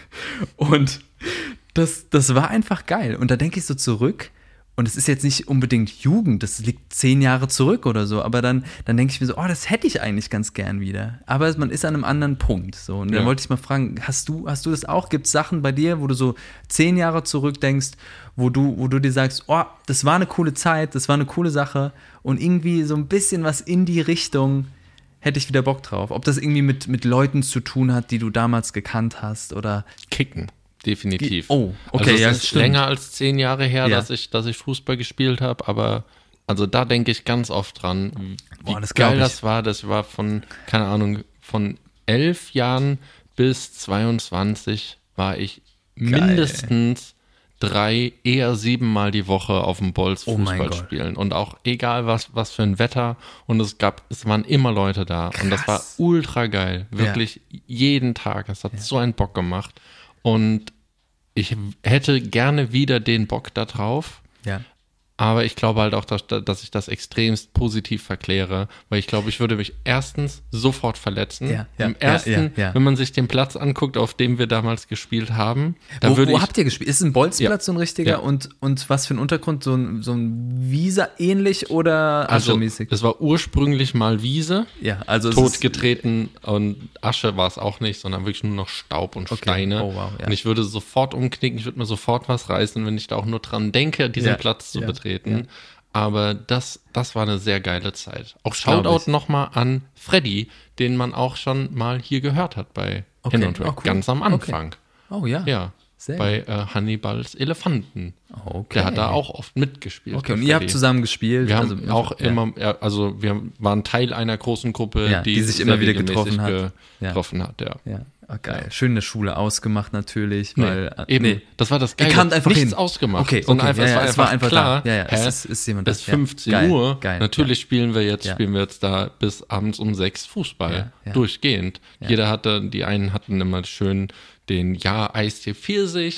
Und das, das war einfach geil. Und da denke ich so zurück, und es ist jetzt nicht unbedingt Jugend, das liegt zehn Jahre zurück oder so, aber dann, dann denke ich mir so, oh, das hätte ich eigentlich ganz gern wieder. Aber man ist an einem anderen Punkt. So. Und dann Ja. wollte ich mal fragen, hast du, hast du das auch? Gibt es Sachen bei dir, wo du so zehn Jahre zurück denkst, wo du, wo du dir sagst, oh, das war eine coole Zeit, das war eine coole Sache und irgendwie so ein bisschen was in die Richtung hätte ich wieder Bock drauf. Ob das irgendwie mit, mit Leuten zu tun hat, die du damals gekannt hast oder Kicken, definitiv. Oh, okay, also ja, es ist stimmt. länger als zehn Jahre her, Ja. dass ich, dass ich Fußball gespielt habe, aber also da denke ich ganz oft dran, wie Boah, das glaub geil ich. das war. Das war von, keine Ahnung, von elf Jahren bis zweiundzwanzig war ich mindestens drei, eher siebenmal die Woche auf dem Bolz Oh mein Fußball Gott. spielen. Und auch egal was, was für ein Wetter. Und es gab, es waren immer Leute da. Und das war Krass. ultra geil. Wirklich jeden Tag. Es hat so einen Bock gemacht. Und ich hätte gerne wieder den Bock da drauf. ja. Aber ich glaube halt auch, dass, dass ich das extremst positiv verkläre, weil ich glaube, ich würde mich erstens sofort verletzen. Ja, ja, Im ersten, ja, ja, ja. wenn man sich den Platz anguckt, auf dem wir damals gespielt haben, da Wo, würde wo ich, habt ihr gespielt? Ist ein Bolzplatz Ja. so ein richtiger? Ja. Und, und was für ein Untergrund? So ein, so ein Wiese ähnlich oder also Asche-mäßig? es war ursprünglich mal Wiese, Ja, also es ist, totgetreten und Asche war es auch nicht, sondern wirklich nur noch Staub und Okay. Steine. Oh, wow, ja. Und ich würde sofort umknicken, ich würde mir sofort was reißen, wenn ich da auch nur dran denke, diesen Ja, Platz zu ja, betreten. ja. Aber das, das war eine sehr geile Zeit. Auch glaub ich. Shoutout nochmal an Freddy, den man auch schon mal hier gehört hat bei Okay. Hin und Weg, Oh, cool. ganz am Anfang. Oh ja. Ja, Sehr bei äh, Hannibals Elefanten. Okay. Der hat da auch oft mitgespielt. Okay, und der ihr habt Freddy. zusammen gespielt? Wir haben also, auch ja. immer, ja, also wir waren Teil einer großen Gruppe, Ja, die, die sich sehr immer wieder regelmäßig getroffen hat. ge- Ja. getroffen hat, ja. Ja, oh, geil. Schön in der Schule ausgemacht natürlich, weil Nee, eben, nee. das war das Ihr Geile. kamt einfach Nichts hin. ausgemacht. Okay, sondern okay, einfach, ja, es war ja, einfach, es war einfach klar, da. Ja, ja, es hä, ist- ist jemand bis da. Ja. fünfzehn Geil, Uhr, geil, natürlich spielen wir jetzt, Ja. spielen wir jetzt da bis abends um sechs Fußball, Ja, ja. durchgehend. Jeder hatte, die einen hatten immer schön den Ja Eistee Pfirsich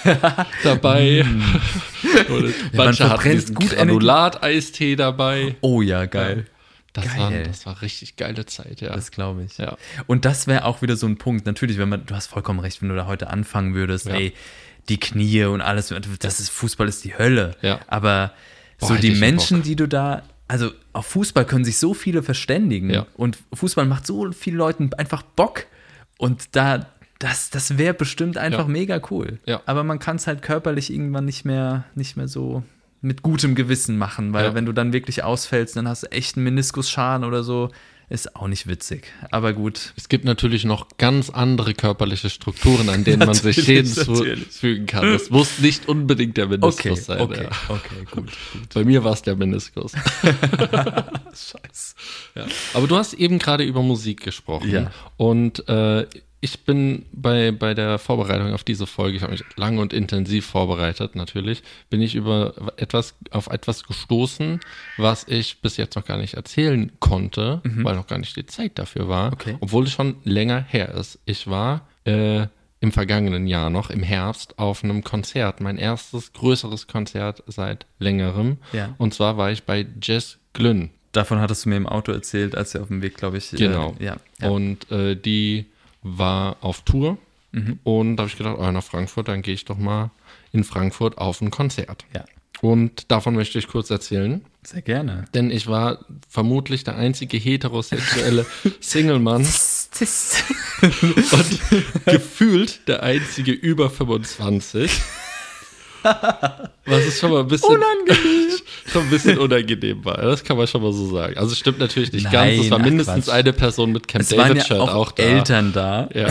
dabei. Oder manche hatten verbrennt diesen gut Granulat-Eistee dabei. Oh ja, geil. Das Geil. war, das war richtig geile Zeit, ja. Das glaube ich. Ja. Und das wäre auch wieder so ein Punkt. Natürlich, wenn man, du hast vollkommen recht, wenn du da heute anfangen würdest, Ja. ey, die Knie und alles, das ist, Fußball ist die Hölle. Ja. Aber Boah, so hätte die ich Menschen, Bock. die du da, also auf Fußball können sich so viele verständigen. Ja. Und Fußball macht so vielen Leuten einfach Bock. Und da, das, das wäre bestimmt einfach Ja. mega cool. Ja. Aber man kann es halt körperlich irgendwann nicht mehr, nicht mehr so mit gutem Gewissen machen, weil Ja. wenn du dann wirklich ausfällst, dann hast du echt einen Meniskusschaden oder so. Ist auch nicht witzig. Aber gut. Es gibt natürlich noch ganz andere körperliche Strukturen, an denen man sich Natürlich, natürlich. hinzufügen kann. Das muss nicht unbedingt der Meniskus Okay, sein. okay, Ja. okay, gut. Bei mir war es der Meniskus. Scheiße. Ja. Aber du hast eben gerade über Musik gesprochen. Ja. Und äh, ich bin bei, bei der Vorbereitung auf diese Folge, ich habe mich lang und intensiv vorbereitet, natürlich, bin ich über etwas, auf etwas gestoßen, was ich bis jetzt noch gar nicht erzählen konnte, weil noch gar nicht die Zeit dafür war, Okay. obwohl es schon länger her ist. Ich war äh, im vergangenen Jahr noch, im Herbst, auf einem Konzert, mein erstes größeres Konzert seit längerem. Ja. Und zwar war ich bei Jess Glynn. Davon hattest du mir im Auto erzählt, als wir auf dem Weg, glaube ich. Genau. Äh, ja, ja. Und äh, die war auf Tour Mhm. und da habe ich gedacht, oh, nach Frankfurt, dann gehe ich doch mal in Frankfurt auf ein Konzert. Ja. Und davon möchte ich kurz erzählen, Sehr gerne. denn ich war vermutlich der einzige heterosexuelle Single-Mann und gefühlt der einzige über fünfundzwanzig. Was ist schon mal ein bisschen Unangenehm. schon ein bisschen unangenehm war. Das kann man schon mal so sagen. Also stimmt natürlich nicht Nein, ganz. Es war ach, mindestens Quatsch. eine Person mit Camp Es waren ja David-Shirt auch, auch da. Eltern da. Ja.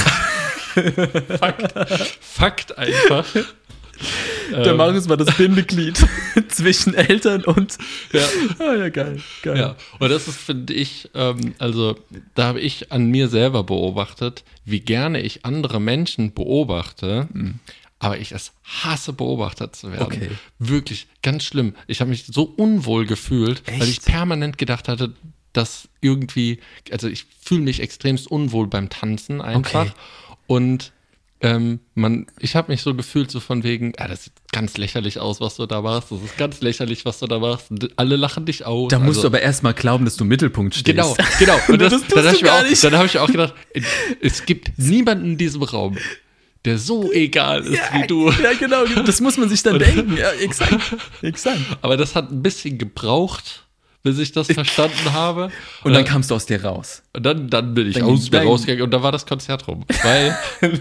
Fakt. Fakt einfach. Der Ähm, Marius war das Bindeglied zwischen Eltern und. Ja. Ah, ja, geil. geil. Ja, und das ist, finde ich, ähm, also da habe ich an mir selber beobachtet, wie gerne ich andere Menschen beobachte, mhm. aber ich es hasse, beobachtet zu werden. Okay. Wirklich, ganz schlimm. Ich habe mich so unwohl gefühlt, Echt? weil ich permanent gedacht hatte, dass irgendwie, also ich fühle mich extremst unwohl beim Tanzen einfach. Okay. Und ähm, man, ich habe mich so gefühlt, so von wegen, ah, das sieht ganz lächerlich aus, was du da machst. Das ist ganz lächerlich, was du da machst. Und alle lachen dich aus. Da musst also, du aber erstmal glauben, dass du im Mittelpunkt stehst. Genau, genau. Und das, Das tust dann habe du ich, mir gar auch- nicht. dann hab ich auch gedacht, es gibt niemanden in diesem Raum, der so egal ist wie du. Ja, genau. Das muss man sich dann denken. Ja, exakt. exakt. Aber das hat ein bisschen gebraucht, bis ich das verstanden habe. Und dann Äh, kamst du aus dir raus. Und dann, dann bin ich Dann- aus mir dann- rausgegangen und da war das Konzert rum. Weil,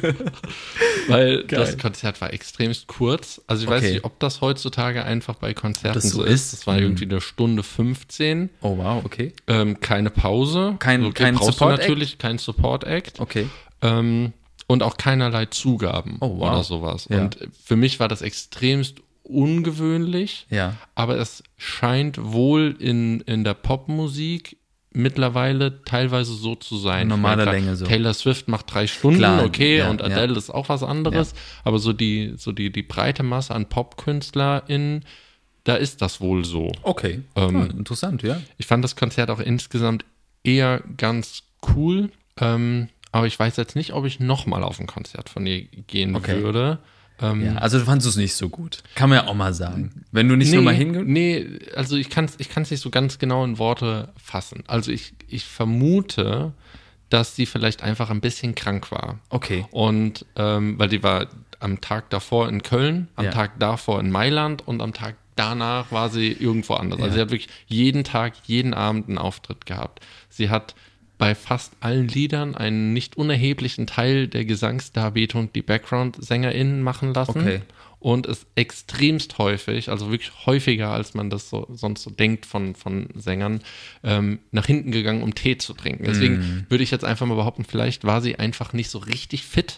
weil Geil. das Konzert war extremst kurz. Also ich weiß Okay. nicht, ob das heutzutage einfach bei Konzerten das so so ist? ist. Das war Mhm. irgendwie eine Stunde fünfzehn. Oh, wow, okay. Ähm, keine Pause. Kein- okay, kein brauchst du Support-Act? natürlich kein Support-Act. Okay. Ähm, und auch keinerlei Zugaben Oh, wow. oder sowas. Ja. Und für mich war das extremst ungewöhnlich. Ja. Aber es scheint wohl in, in der Popmusik mittlerweile teilweise so zu sein. Normaler Ich meine, Länge so. Taylor Swift macht drei Stunden, Klar, okay, ja, und ja. Adele ist auch was anderes. Aber so die, so die, die breite Masse an PopkünstlerInnen, da ist das wohl so. Okay. Ähm, Ah, interessant, ja. Ich fand das Konzert auch insgesamt eher ganz cool. Ähm, aber ich weiß jetzt nicht, ob ich nochmal auf ein Konzert von ihr gehen Okay. würde. Ähm, ja. Also du fandest es nicht so gut. Kann man ja auch mal sagen. Wenn du nicht nee, nur mal hingehst. Nee, also ich kann es ich kann's nicht so ganz genau in Worte fassen. Also ich, ich vermute, dass sie vielleicht einfach ein bisschen krank war. Okay. Und ähm, weil die war am Tag davor in Köln, am Ja. Tag davor in Mailand und am Tag danach war sie irgendwo anders. Ja. Also sie hat wirklich jeden Tag, jeden Abend einen Auftritt gehabt. Sie hat bei fast allen Liedern einen nicht unerheblichen Teil der Gesangsdarbietung die Background-SängerInnen machen lassen. Okay. Und ist extremst häufig, also wirklich häufiger, als man das so, sonst so denkt von, von Sängern, ähm, nach hinten gegangen, um Tee zu trinken. Deswegen Mm. würde ich jetzt einfach mal behaupten, vielleicht war sie einfach nicht so richtig fit.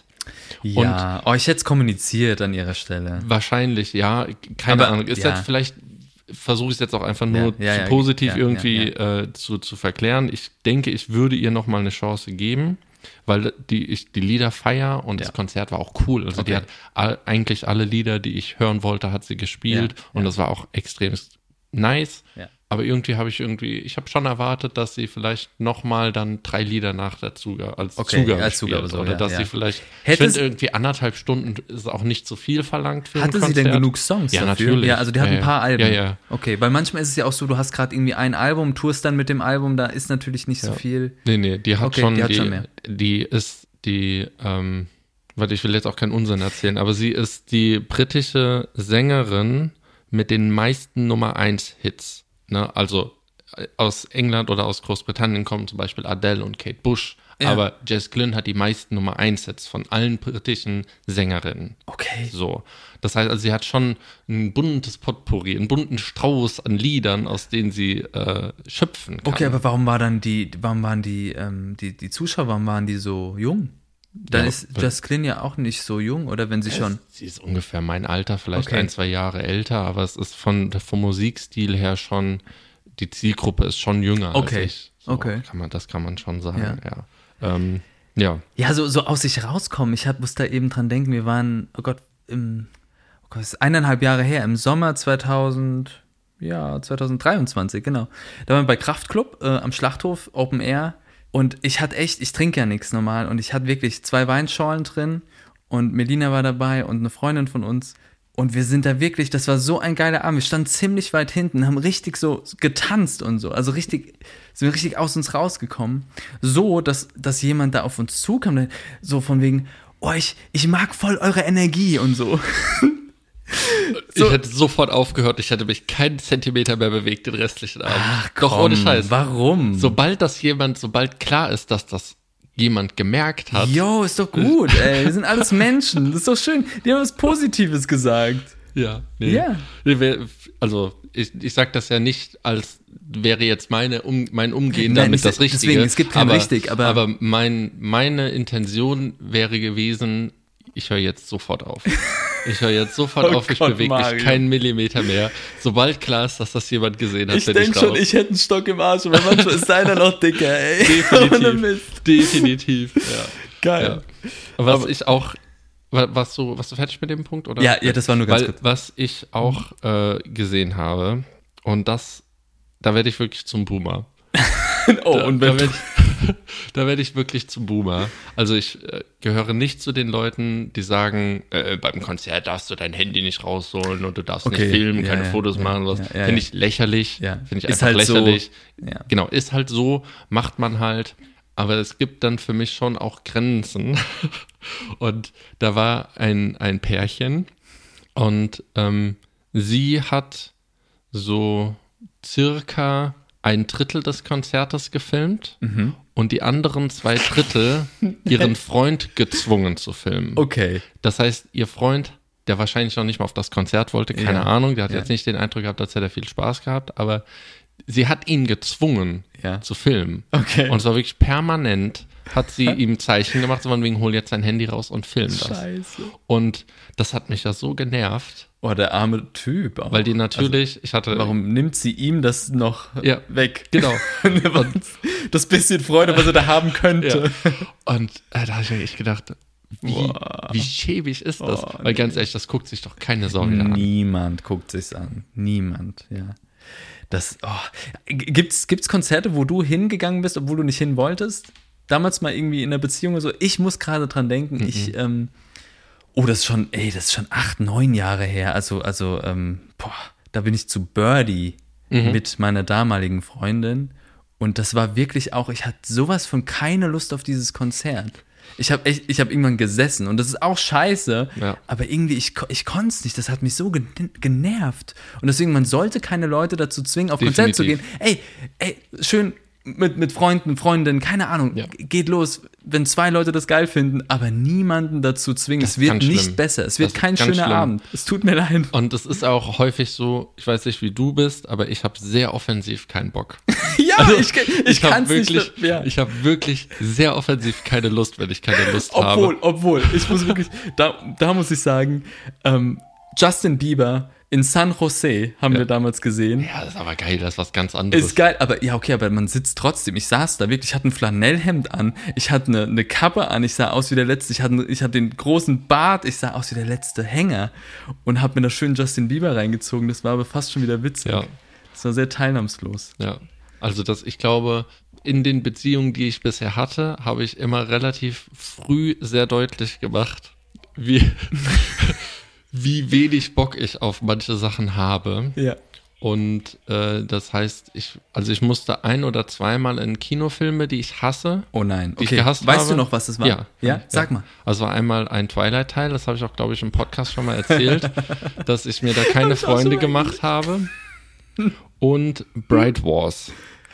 Ja. Oh, ich hätte es kommuniziert an ihrer Stelle. Wahrscheinlich, ja, keine Aber, Ahnung. Ist ja. jetzt vielleicht, versuche ich es jetzt auch einfach nur Ja, ja, zu ja, positiv ja, irgendwie ja, Äh, zu, zu verklären. Ich denke, ich würde ihr nochmal eine Chance geben, weil die, ich die Lieder feier und Ja. das Konzert war auch cool. Also die Okay. hat all, eigentlich alle Lieder, die ich hören wollte, hat sie gespielt Ja, und ja. das war auch extrem nice. Ja. Aber irgendwie habe ich irgendwie, ich habe schon erwartet, dass sie vielleicht nochmal dann drei Lieder nach der Zugabe, als Okay, Zugabe als spielt. Zugabe so, oder ja, dass ja. sie vielleicht, Hätte ich finde sie- irgendwie anderthalb Stunden ist auch nicht so viel verlangt für Hatte ein sie Konzert. denn genug Songs Ja, dafür? natürlich. Ja, also die hat Ja, ein paar ja. Alben. Ja, ja. Okay, weil manchmal ist es ja auch so, du hast gerade irgendwie ein Album, tourst dann mit dem Album, da ist natürlich nicht so Ja. viel. Nee, nee, die hat Okay, schon, die hat die, schon mehr. die ist die, ähm, warte, ich will jetzt auch keinen Unsinn erzählen, aber sie ist die britische Sängerin mit den meisten Nummer eins Hits. Ne? Also äh, aus England oder aus Großbritannien kommen zum Beispiel Adele und Kate Bush, Ja. aber Jess Glynne hat die meisten Nummer eins Hits von allen britischen Sängerinnen. Okay. So. Das heißt, also sie hat schon ein buntes Potpourri, einen bunten Strauß an Liedern, aus denen sie äh, schöpfen kann. Okay, aber warum war dann die, warum waren die, ähm, die, die Zuschauer, warum waren die so jung? Dann Ja, ist weil- Jess Glynne ja auch nicht so jung, oder wenn sie schon. Sie ist ungefähr mein Alter, vielleicht Okay. ein, zwei Jahre älter, aber es ist von, vom Musikstil her schon, die Zielgruppe ist schon jünger Okay. als ich. So Okay. Kann man, das kann man schon sagen, Ja. ja. Ähm, ja. Ja, so, so aus sich rauskommen. Ich hab, muss da eben dran denken, wir waren, oh Gott, im, oh Gott, das ist eineinhalb Jahre her, im Sommer zweitausend, ja, zweitausenddreiundzwanzig, genau. Da waren wir bei Kraftklub äh, am Schlachthof, Open Air. Und ich hatte echt, ich trinke ja nichts normal. Und ich hatte wirklich zwei Weinschorlen drin. Und Melina war dabei und eine Freundin von uns. Und wir sind da wirklich, das war so ein geiler Abend. Wir standen ziemlich weit hinten, haben richtig so getanzt und so. Also richtig, sind wir richtig aus uns rausgekommen. So, dass, dass jemand da auf uns zukam, der- so von wegen, oh, ich, ich mag voll eure Energie und so. So. Ich hätte sofort aufgehört, ich hätte mich keinen Zentimeter mehr bewegt den restlichen Abend. Ach, Doch komm, ohne Scheiß. Warum? Sobald das jemand, sobald klar ist, dass das jemand gemerkt hat, Jo, ist doch gut, ey. Wir sind alles Menschen. Das ist doch schön. Die haben was Positives gesagt. Ja, nee. Ja. Nee, wär- Also, ich, ich sag das ja nicht, als wäre jetzt meine um, mein Umgehen Nein, damit ich- das Richtige. deswegen, es gibt kein aber, richtig, aber- aber mein, meine Intention wäre gewesen, ich höre jetzt sofort auf. Ich höre jetzt sofort Oh auf, ich Gott, bewege Mario. mich keinen Millimeter mehr. Sobald klar ist, dass das jemand gesehen hat, Ich bin denke ich schon, raus. ich hätte einen Stock im Arsch, aber manchmal ist deiner noch dicker, ey. Ohne Definitiv. Mist. Definitiv, ja. Geil. Ja. Was Aber- ich auch, wa- warst du, warst du fertig mit dem Punkt? Oder? Ja, ja, das war nur ganz Weil, kurz. was ich auch äh, gesehen habe, und das, da werde ich wirklich zum Boomer. Oh, Da, und da wenn werde ich, da werd ich wirklich zum Boomer. Also ich äh, gehöre nicht zu den Leuten, die sagen, äh, beim Konzert darfst du dein Handy nicht rausholen und du darfst Okay, nicht filmen, ja, keine ja, Fotos ja, machen. Was. ja, ja, Finde ja. ich lächerlich. Ja. Finde ich Ist einfach halt so, lächerlich. ja. Genau, ist halt so, macht man halt. Aber es gibt dann für mich schon auch Grenzen. Und da war ein, ein Pärchen und ähm, sie hat so circa ein Drittel des Konzertes gefilmt Mhm. und die anderen zwei Drittel ihren Freund gezwungen zu filmen. Okay. Das heißt, ihr Freund, der wahrscheinlich noch nicht mal auf das Konzert wollte, keine Ja. Ahnung, der hat Ja. jetzt nicht den Eindruck gehabt, als hätte er viel Spaß gehabt, aber sie hat ihn gezwungen Ja. zu filmen. Okay. Und zwar wirklich permanent hat sie ihm Zeichen gemacht, so von wegen, hol jetzt dein Handy raus und film das. Scheiße. Und das hat mich ja so genervt, Oh, der arme Typ auch. weil die natürlich, ich hatte... Warum nimmt sie ihm das noch Ja, weg? genau. Das bisschen Freude, was er da haben könnte. Ja. Und äh, da habe ich mir echt gedacht, wie, Boah. wie schäbig ist das? Oh, Weil ganz ehrlich, das guckt sich doch keine Sau mehr an. Niemand guckt sich's an. Niemand, ja. Das, oh. G- Gibt's, gibt's Konzerte, wo du hingegangen bist, obwohl du nicht hin wolltest? Damals mal irgendwie in einer Beziehung oder so? Ich muss gerade dran denken, Mhm. ich, ähm, oh, das ist schon, ey, das ist schon acht, neun Jahre her. Also, also, ähm, boah, da bin ich zu Birdie Mhm. mit meiner damaligen Freundin. Und das war wirklich auch, ich hatte sowas von keine Lust auf dieses Konzert. Ich habe echt, ich habe irgendwann gesessen und das ist auch scheiße, Ja. aber irgendwie, ich, ko- ich konnte es nicht, das hat mich so gen- genervt. Und deswegen, man sollte keine Leute dazu zwingen, auf Konzert zu gehen. Definitiv. Ey, ey, schön mit, mit Freunden, Freundinnen, keine Ahnung, Ja. g- geht los, wenn zwei Leute das geil finden, aber niemanden dazu zwingen. Das Es ist wird ganz nicht schlimm. besser, es wird Das ist kein ganz schöner schlimm. Abend. Es tut mir leid. Und es ist auch häufig so, ich weiß nicht, wie du bist, aber ich habe sehr offensiv keinen Bock. Ja, ich, ich, Ich habe kann es wirklich, nicht. Ja. ich habe wirklich sehr offensiv keine Lust, wenn ich keine Lust Obwohl, habe. obwohl, ich muss wirklich, da, da muss ich sagen, ähm, Justin Bieber in San Jose haben Ja. wir damals gesehen. Ja, das ist aber geil, das ist was ganz anderes. Ist geil, aber ja, okay, aber man sitzt trotzdem. Ich saß da wirklich, ich hatte ein Flanellhemd an, ich hatte eine, eine Kappe an, ich sah aus wie der letzte, ich hatte, ich hatte den großen Bart, ich sah aus wie der letzte Hänger und habe mir da schön Justin Bieber reingezogen. Das war aber fast schon wieder witzig. Ja. Das war sehr teilnahmslos. Ja, also das, ich glaube, in den Beziehungen, die ich bisher hatte, habe ich immer relativ früh sehr deutlich gemacht, wie, wie wenig Bock ich auf manche Sachen habe. Ja. Und äh, das heißt, ich, also ich musste ein oder zweimal in Kinofilme, die ich hasse, Oh nein, die ich okay. gehasst Weißt habe. du noch, was das war? Ja. Ja? Sag mal. Also einmal ein Twilight-Teil, das habe ich auch, glaube ich, im Podcast schon mal erzählt, dass ich mir da keine Hab ich auch schon Freunde mal gemacht habe. Und Bright Wars.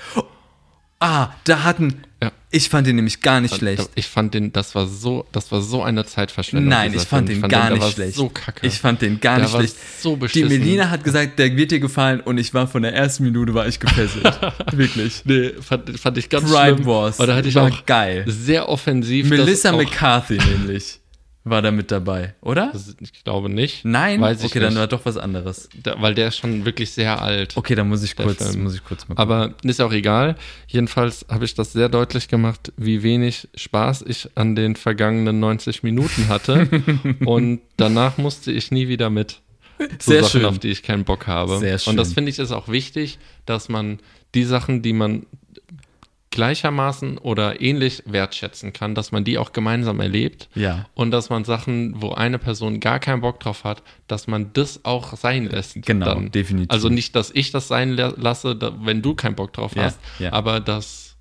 Ah, da hatten, Ja. ich fand den nämlich gar nicht schlecht. Ich fand den, das war so, das war so eine Zeitverschwendung. Nein, dieser ich fand Film. den gar der nicht war schlecht. so kacke. Ich fand den gar Der nicht war schlecht. so Die beschissen. Melina hat gesagt, der wird dir gefallen und ich war von der ersten Minute war ich gefesselt. Wirklich. Nee, fand, fand ich ganz Bright schlimm. Wars. Weil da hatte ich War auch geil. sehr offensiv. Melissa das auch, McCarthy nämlich war da mit dabei, oder? das- Ich glaube nicht. Nein? Weiß ich okay, dann nicht. war doch was anderes. Da, weil der ist schon wirklich sehr alt. Okay, dann muss ich Der kurz, Film. muss ich kurz mal gucken. Aber ist auch egal. Jedenfalls habe ich das sehr deutlich gemacht, wie wenig Spaß ich an den vergangenen neunzig Minuten hatte. Und danach musste ich nie wieder mit. So Sehr Sachen, schön. auf die ich keinen Bock habe. Sehr schön. Und das finde ich ist auch wichtig, dass man die Sachen, die man gleichermaßen oder ähnlich wertschätzen kann, dass man die auch gemeinsam erlebt. Ja. Und dass man Sachen, wo eine Person gar keinen Bock drauf hat, dass man das auch sein lässt. Genau, dann. definitiv. Also nicht, dass ich das sein la- lasse, da, wenn du keinen Bock drauf Ja, hast, ja. aber dass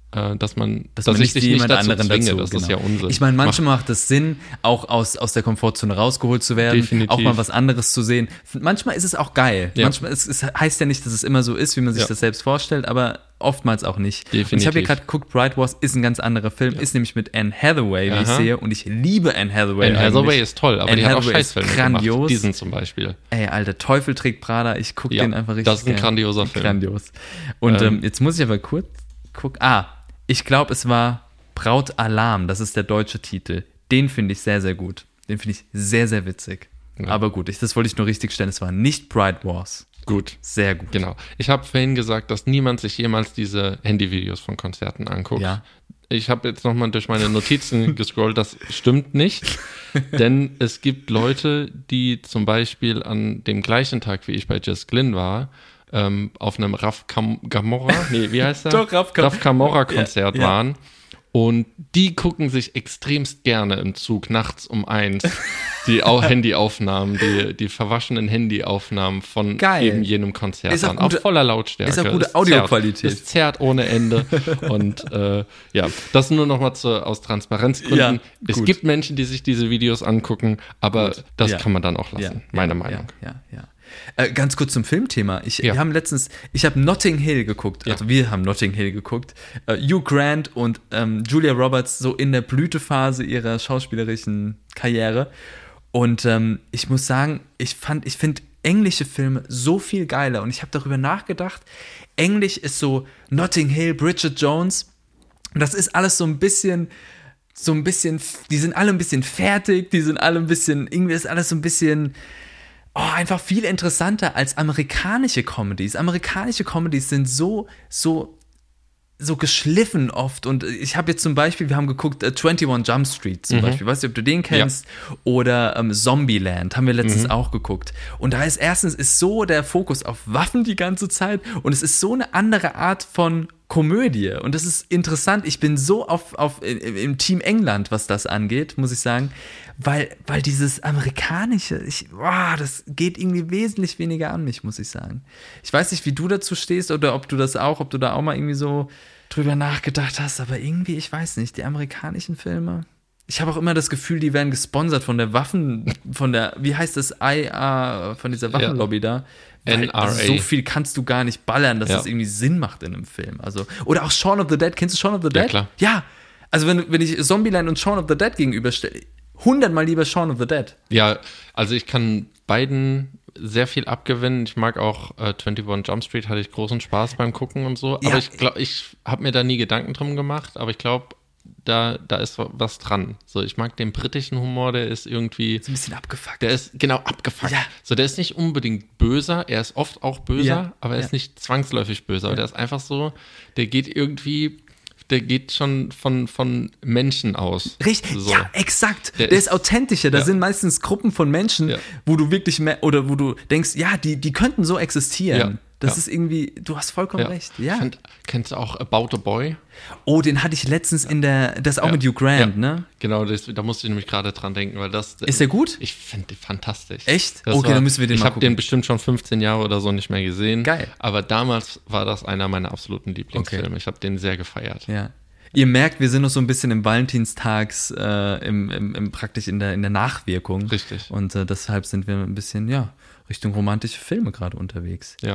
äh, dass man, dass, dass man ich nicht dich nicht jemand dazu anderen zwinge, dazu, das genau. ist ja Unsinn. Ich meine, manchmal macht es Sinn, auch aus, aus der Komfortzone rausgeholt zu werden, Definitiv. auch mal was anderes zu sehen. Manchmal ist es auch geil. Ja. Manchmal es, es heißt ja nicht, dass es immer so ist, wie man sich Ja. das selbst vorstellt, aber oftmals auch nicht. Definitiv. Und ich habe hier gerade geguckt, Bright Wars ist ein ganz anderer Film, ist nämlich mit Anne Hathaway, wie Aha. ich sehe, und ich liebe Anne Hathaway. Anne Hathaway eigentlich. ist toll, aber Anne die hat auch Hathaway ist Scheißfilme grandios. gemacht. Diesen zum Beispiel. Ey, Alter, Teufel trägt Prada, ich gucke Ja, den einfach richtig das ist ein gern. grandioser Film. Grandios. Und ähm, Ähm, jetzt muss ich aber kurz gucken. Ah, ich glaube, es war Brautalarm, das ist der deutsche Titel. Den finde ich sehr, sehr gut. Den finde ich sehr, sehr witzig. Ja. Aber gut, ich, das wollte ich nur richtig stellen. Es war nicht Bright Wars. Gut. Sehr gut. Genau. Ich habe vorhin gesagt, dass niemand sich jemals diese Handyvideos von Konzerten anguckt. Ja. Ich habe jetzt nochmal durch meine Notizen gescrollt, das stimmt nicht. Denn es gibt Leute, die zum Beispiel an dem gleichen Tag, wie ich bei Jess Glynn war, ähm, auf einem Raf Cam- Gamora, nee, wie heißt der? Doch, Raf Cam- Raf Camora-Konzert Ja, ja. waren. Und die gucken sich extremst gerne im Zug nachts um eins die Au- Handyaufnahmen, die, die verwaschenen Handyaufnahmen von Geil. eben jenem Konzert Ist auch an. gute- auf voller Lautstärke. ist auch gute Es Audioqualität. Zerrt, es zerrt ohne Ende. Und äh, ja, das nur nochmal aus Transparenzgründen. Ja, es gut. gibt Menschen, die sich diese Videos angucken, aber Gut. das Ja. kann man dann auch lassen, meine ja, Meinung. Ja, ja, ja. Äh, ganz kurz zum Filmthema. Ich, Ja. Wir haben letztens, ich habe Notting Hill geguckt. Ja. Also wir haben Notting Hill geguckt. Äh, Hugh Grant und ähm, Julia Roberts so in der Blütephase ihrer schauspielerischen Karriere. Und ähm, ich muss sagen, ich fand, ich finde englische Filme so viel geiler. Und ich habe darüber nachgedacht. Englisch ist so Notting Hill, Bridget Jones. Und das ist alles so ein bisschen, so ein bisschen, die sind alle ein bisschen fertig, die sind alle ein bisschen, irgendwie ist alles so ein bisschen, oh, einfach viel interessanter als amerikanische Comedies. Amerikanische Comedies sind so, so, so geschliffen oft. Und ich habe jetzt zum Beispiel, wir haben geguckt, äh, einundzwanzig Jump Street zum Mhm. Beispiel, weißt du, ob du den kennst? Oder ähm, Zombieland haben wir letztens Mhm. auch geguckt. Und da ist erstens ist so der Fokus auf Waffen die ganze Zeit und es ist so eine andere Art von Komödie. Und das ist interessant. Ich bin so auf, auf, im, im Team England, was das angeht, muss ich sagen. Weil, weil dieses amerikanische, ich, boah, das geht irgendwie wesentlich weniger an mich, muss ich sagen. Ich weiß nicht, wie du dazu stehst oder ob du das auch, ob du da auch mal irgendwie so drüber nachgedacht hast, aber irgendwie, ich weiß nicht, die amerikanischen Filme. Ich habe auch immer das Gefühl, die werden gesponsert von der Waffen, von der, wie heißt das, I R, von dieser Waffenlobby da. Weil, N R A. also so viel kannst du gar nicht ballern, dass Ja. das irgendwie Sinn macht in einem Film. Also, oder auch Shaun of the Dead. Kennst du Shaun of the Dead? Ja, klar. Ja. Also wenn, wenn ich Zombieland und Shaun of the Dead gegenüberstelle, hundertmal lieber Shaun of the Dead. Ja, also ich kann beiden sehr viel abgewinnen. Ich mag auch äh, einundzwanzig Jump Street, hatte ich großen Spaß beim Gucken und so. Ja. Aber ich glaube, ich habe mir da nie Gedanken drum gemacht, aber ich glaube, da, da ist was dran. So, ich mag den britischen Humor, der ist irgendwie, So ein bisschen abgefuckt. der ist genau abgefuckt. Ja. So, der ist nicht unbedingt böser, er ist oft auch böser, Ja. aber er Ja. ist nicht zwangsläufig böser. Aber der ist einfach so, der geht irgendwie, der geht schon von, von Menschen aus. Richtig, So. ja, exakt. Der, Der ist ist- authentischer. Da ja. sind meistens Gruppen von Menschen, Ja. wo du wirklich mehr, oder wo du denkst, ja, die, die könnten so existieren. Ja. Das Ja. ist irgendwie, du hast vollkommen recht. Ja. Ich find, kennst du auch About a Boy? Oh, den hatte ich letztens in der, das auch Ja. mit Hugh Grant, Ja. ne? Genau, das, da musste ich nämlich gerade dran denken, weil das. Ist der gut? Ich finde den fantastisch. Echt? Das Okay, war, dann müssen wir den Ich mal habe gucken. den bestimmt schon fünfzehn Jahre oder so nicht mehr gesehen. Geil. Aber damals war das einer meiner absoluten Lieblingsfilme. Ich habe den sehr gefeiert. Ja. Ihr merkt, wir sind noch so ein bisschen im Valentinstags, äh, im, im, im praktisch in der, in der Nachwirkung. Richtig. Und äh, deshalb sind wir ein bisschen, ja, Richtung romantische Filme gerade unterwegs. Ja.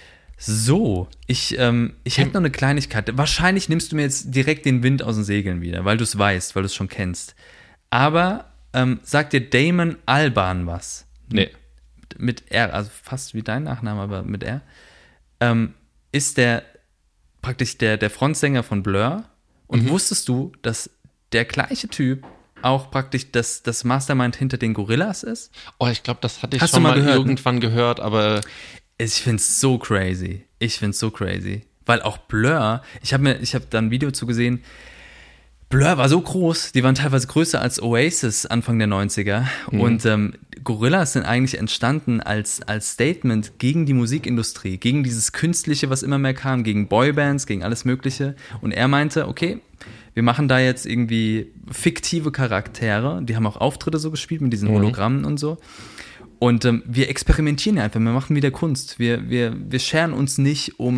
So, ich, ähm, ich hätte noch eine Kleinigkeit. Wahrscheinlich nimmst du mir jetzt direkt den Wind aus den Segeln wieder, weil du es weißt, weil du es schon kennst. Aber ähm, sagt dir Damon Albarn was? Nee. Mit R, also fast wie dein Nachname, aber mit R. Ähm, ist der praktisch der, der Frontsänger von Blur. Und Mhm. wusstest du, dass der gleiche Typ auch praktisch das, das Mastermind hinter den Gorillas ist? Oh, ich glaube, das hatte ich Hast schon du mal mal, gehört, ne? irgendwann gehört, aber Ich find's so crazy. Ich find's so crazy. Weil auch Blur, ich habe mir, ich habe da ein Video zu gesehen, Blur war so groß, die waren teilweise größer als Oasis Anfang der neunziger. Mhm. Und ähm, Gorillas sind eigentlich entstanden als, als Statement gegen die Musikindustrie, gegen dieses Künstliche, was immer mehr kam, gegen Boybands, gegen alles Mögliche. Und er meinte, okay, wir machen da jetzt irgendwie fiktive Charaktere, die haben auch Auftritte so gespielt mit diesen Mhm. Hologrammen und so. Und ähm, wir experimentieren ja einfach, wir machen wieder Kunst. Wir, wir, wir scheren uns nicht um,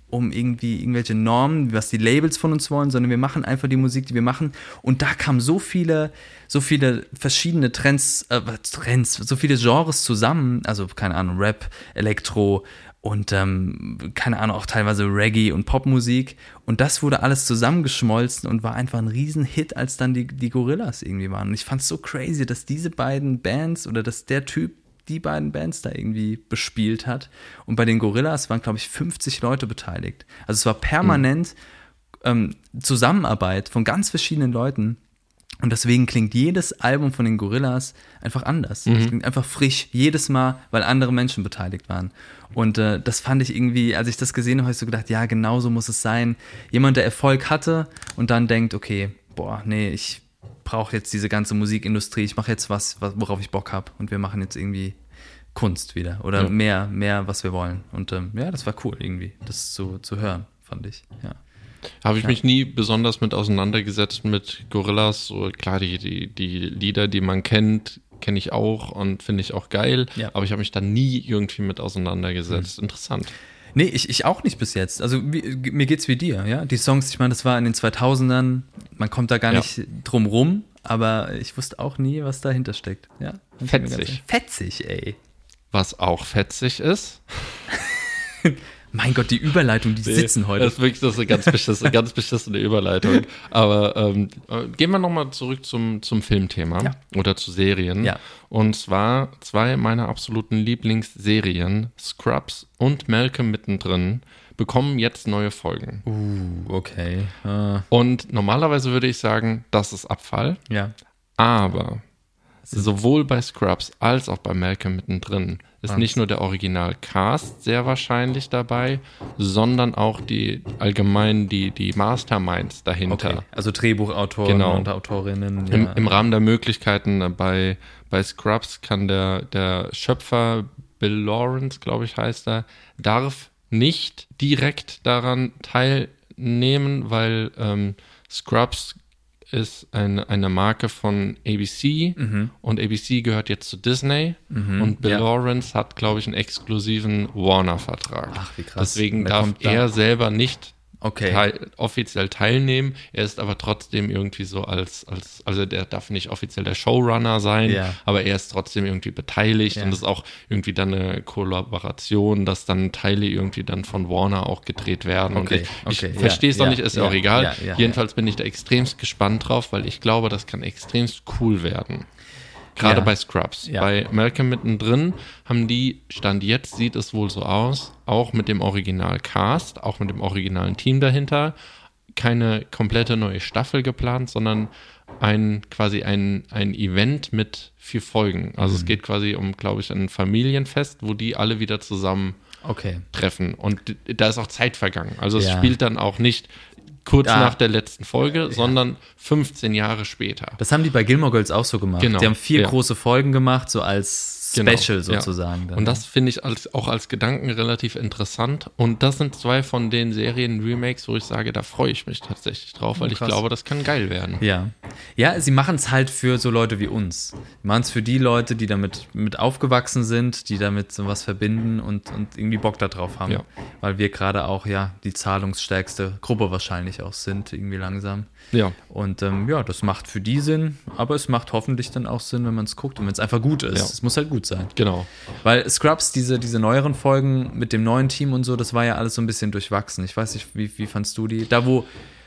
um irgendwie irgendwelche Normen, was die Labels von uns wollen, sondern wir machen einfach die Musik, die wir machen. Und da kamen so viele, so viele verschiedene Trends, äh, Trends, so viele Genres zusammen. Also, keine Ahnung, Rap, Elektro und, ähm, keine Ahnung, auch teilweise Reggae und Popmusik. Und das wurde alles zusammengeschmolzen und war einfach ein Riesenhit, als dann die, die Gorillas irgendwie waren. Und ich fand es so crazy, dass diese beiden Bands oder dass der Typ die beiden Bands da irgendwie bespielt hat. Und bei den Gorillas waren, glaube ich, fünfzig Leute beteiligt. Also es war permanent ähm, Zusammenarbeit von ganz verschiedenen Leuten. Und deswegen klingt jedes Album von den Gorillas einfach anders. Mhm. Es klingt einfach frisch, jedes Mal, weil andere Menschen beteiligt waren. Und äh, das fand ich irgendwie, als ich das gesehen habe, habe ich so gedacht, ja, genau so muss es sein. Jemand, der Erfolg hatte und dann denkt, okay, boah, nee, ich brauche jetzt diese ganze Musikindustrie, ich mache jetzt was, worauf ich Bock habe und wir machen jetzt irgendwie Kunst wieder oder ja. mehr, mehr, was wir wollen. Und ähm, ja, das war cool irgendwie, das zu, zu hören, fand ich, ja. Habe ich ja. mich nie besonders mit auseinandergesetzt mit Gorillas. So, klar, die, die, die Lieder, die man kennt, kenne ich auch und finde ich auch geil, ja. aber ich habe mich da nie irgendwie mit auseinandergesetzt. Mhm. Interessant. Nee, ich, ich auch nicht bis jetzt. Also wie, mir geht's wie dir, ja. Die Songs, ich meine, das war in den zweitausendern, man kommt da gar ja. nicht drum rum, aber ich wusste auch nie, was dahinter steckt. Ja, fetzig. Fetzig, ey. Was auch fetzig ist. Mein Gott, die Überleitung, die nee, sitzen heute. Das ist wirklich das ist eine ganz beschissene, ganz beschissene Überleitung. Aber ähm, gehen wir nochmal zurück zum, zum Filmthema ja. oder zu Serien. Ja. Und zwar zwei meiner absoluten Lieblingsserien, Scrubs und Malcolm mittendrin, bekommen jetzt neue Folgen. Uh, okay. Uh. Und normalerweise würde ich sagen, das ist Abfall. Ja. Aber sowohl bei Scrubs als auch bei Malcolm mittendrin ist Was? nicht nur der Original-Cast sehr wahrscheinlich dabei, sondern auch die allgemein die, die Masterminds dahinter. Okay. Also Drehbuchautoren genau. und Autorinnen. Ja. Im, Im Rahmen der Möglichkeiten bei, bei Scrubs kann der, der Schöpfer, Bill Lawrence, glaube ich, heißt er, darf nicht direkt daran teilnehmen, weil ähm, Scrubs ist eine, eine Marke von A B C mhm. und A B C gehört jetzt zu Disney mhm. und Bill ja. Lawrence hat, glaube ich, einen exklusiven Warner-Vertrag. Ach, wie krass. Deswegen Wer darf er da? selber nicht okay. teil, offiziell teilnehmen. Er ist aber trotzdem irgendwie so als, als also der darf nicht offiziell der Showrunner sein, ja. aber er ist trotzdem irgendwie beteiligt ja. und das ist auch irgendwie dann eine Kollaboration, dass dann Teile irgendwie dann von Warner auch gedreht werden. Okay. Und ich, okay. ich ja. verstehe es ja. noch nicht, ist ja auch egal. Ja. Ja. Jedenfalls bin ich da extremst gespannt drauf, weil ich glaube, das kann extremst cool werden. Gerade ja. bei Scrubs. Ja. Bei Malcolm mittendrin haben die, Stand jetzt sieht es wohl so aus, auch mit dem Original-Cast, auch mit dem originalen Team dahinter, keine komplette neue Staffel geplant, sondern ein quasi ein, ein Event mit vier Folgen. Also mhm. es geht quasi um, glaube ich, ein Familienfest, wo die alle wieder zusammen okay. treffen. Und da ist auch Zeit vergangen. Also es ja. spielt dann auch nicht kurz ja. nach der letzten Folge, ja. sondern fünfzehn Jahre später. Das haben die bei Gilmore Girls auch so gemacht. Genau. Die haben vier ja. große Folgen gemacht, so als Special genau. sozusagen. Ja. Dann. Und das finde ich als, auch als Gedanken relativ interessant. Und das sind zwei von den Serien-Remakes, wo ich sage, da freue ich mich tatsächlich drauf, weil oh, ich glaube, das kann geil werden. Ja, ja, sie machen es halt für so Leute wie uns. Sie machen es für die Leute, die damit mit aufgewachsen sind, die damit so was verbinden und, und irgendwie Bock da drauf haben. Ja. Weil wir gerade auch ja die zahlungsstärkste Gruppe wahrscheinlich auch sind, irgendwie langsam. Ja. Und ähm, ja, das macht für die Sinn, aber es macht hoffentlich dann auch Sinn, wenn man es guckt und wenn es einfach gut ist. Ja. Es muss halt gut sein. Genau. Weil Scrubs, diese, diese neueren Folgen mit dem neuen Team und so, das war ja alles so ein bisschen durchwachsen. Ich weiß nicht, wie, wie fandst du die? Da, wo,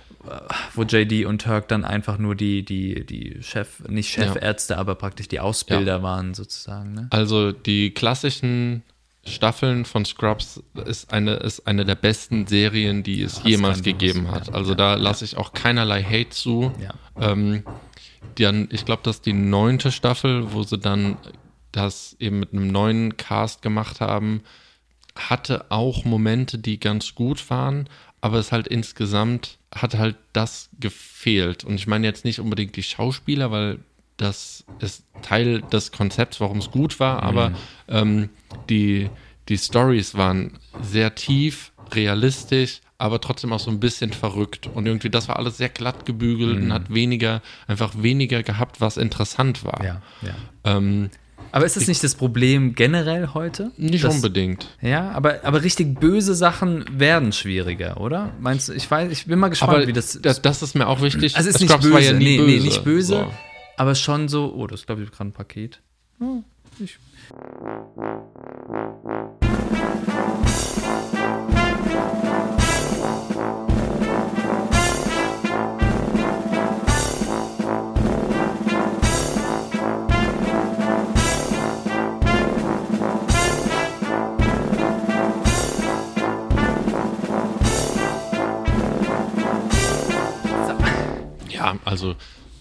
wo J D und Turk dann einfach nur die, die, die Chef, nicht Chefärzte, ja. aber praktisch die Ausbilder ja. waren sozusagen. Ne? Also die klassischen Staffeln von Scrubs ist eine, ist eine der besten Serien, die es ja, jemals gegeben sein. hat. Ja, also ja, da ja. lasse ich auch keinerlei Hate zu. Ja. Ähm, dann, ich glaube, das ist die neunte Staffel, wo sie dann das eben mit einem neuen Cast gemacht haben, hatte auch Momente, die ganz gut waren, aber es halt insgesamt hat halt das gefehlt. Und ich meine jetzt nicht unbedingt die Schauspieler, weil das ist Teil des Konzepts, warum es gut war, aber mhm. ähm, die, die Storys waren sehr tief, realistisch, aber trotzdem auch so ein bisschen verrückt. Und irgendwie, das war alles sehr glatt gebügelt mhm. und hat weniger, einfach weniger gehabt, was interessant war. Ja, ja. Ähm, Aber ist das nicht das Problem generell heute? Nicht das, unbedingt. Ja, aber, aber richtig böse Sachen werden schwieriger, oder? Meinst du, ich weiß, ich bin mal gespannt, Aber wie das... das, das ist mir auch wichtig. Also es ist Scrubs nicht böse, war ja nie nee, böse. nee, nicht böse, So. aber schon so, oh, das ist, glaube ich, gerade ein Paket. Oh, ich... Ja, also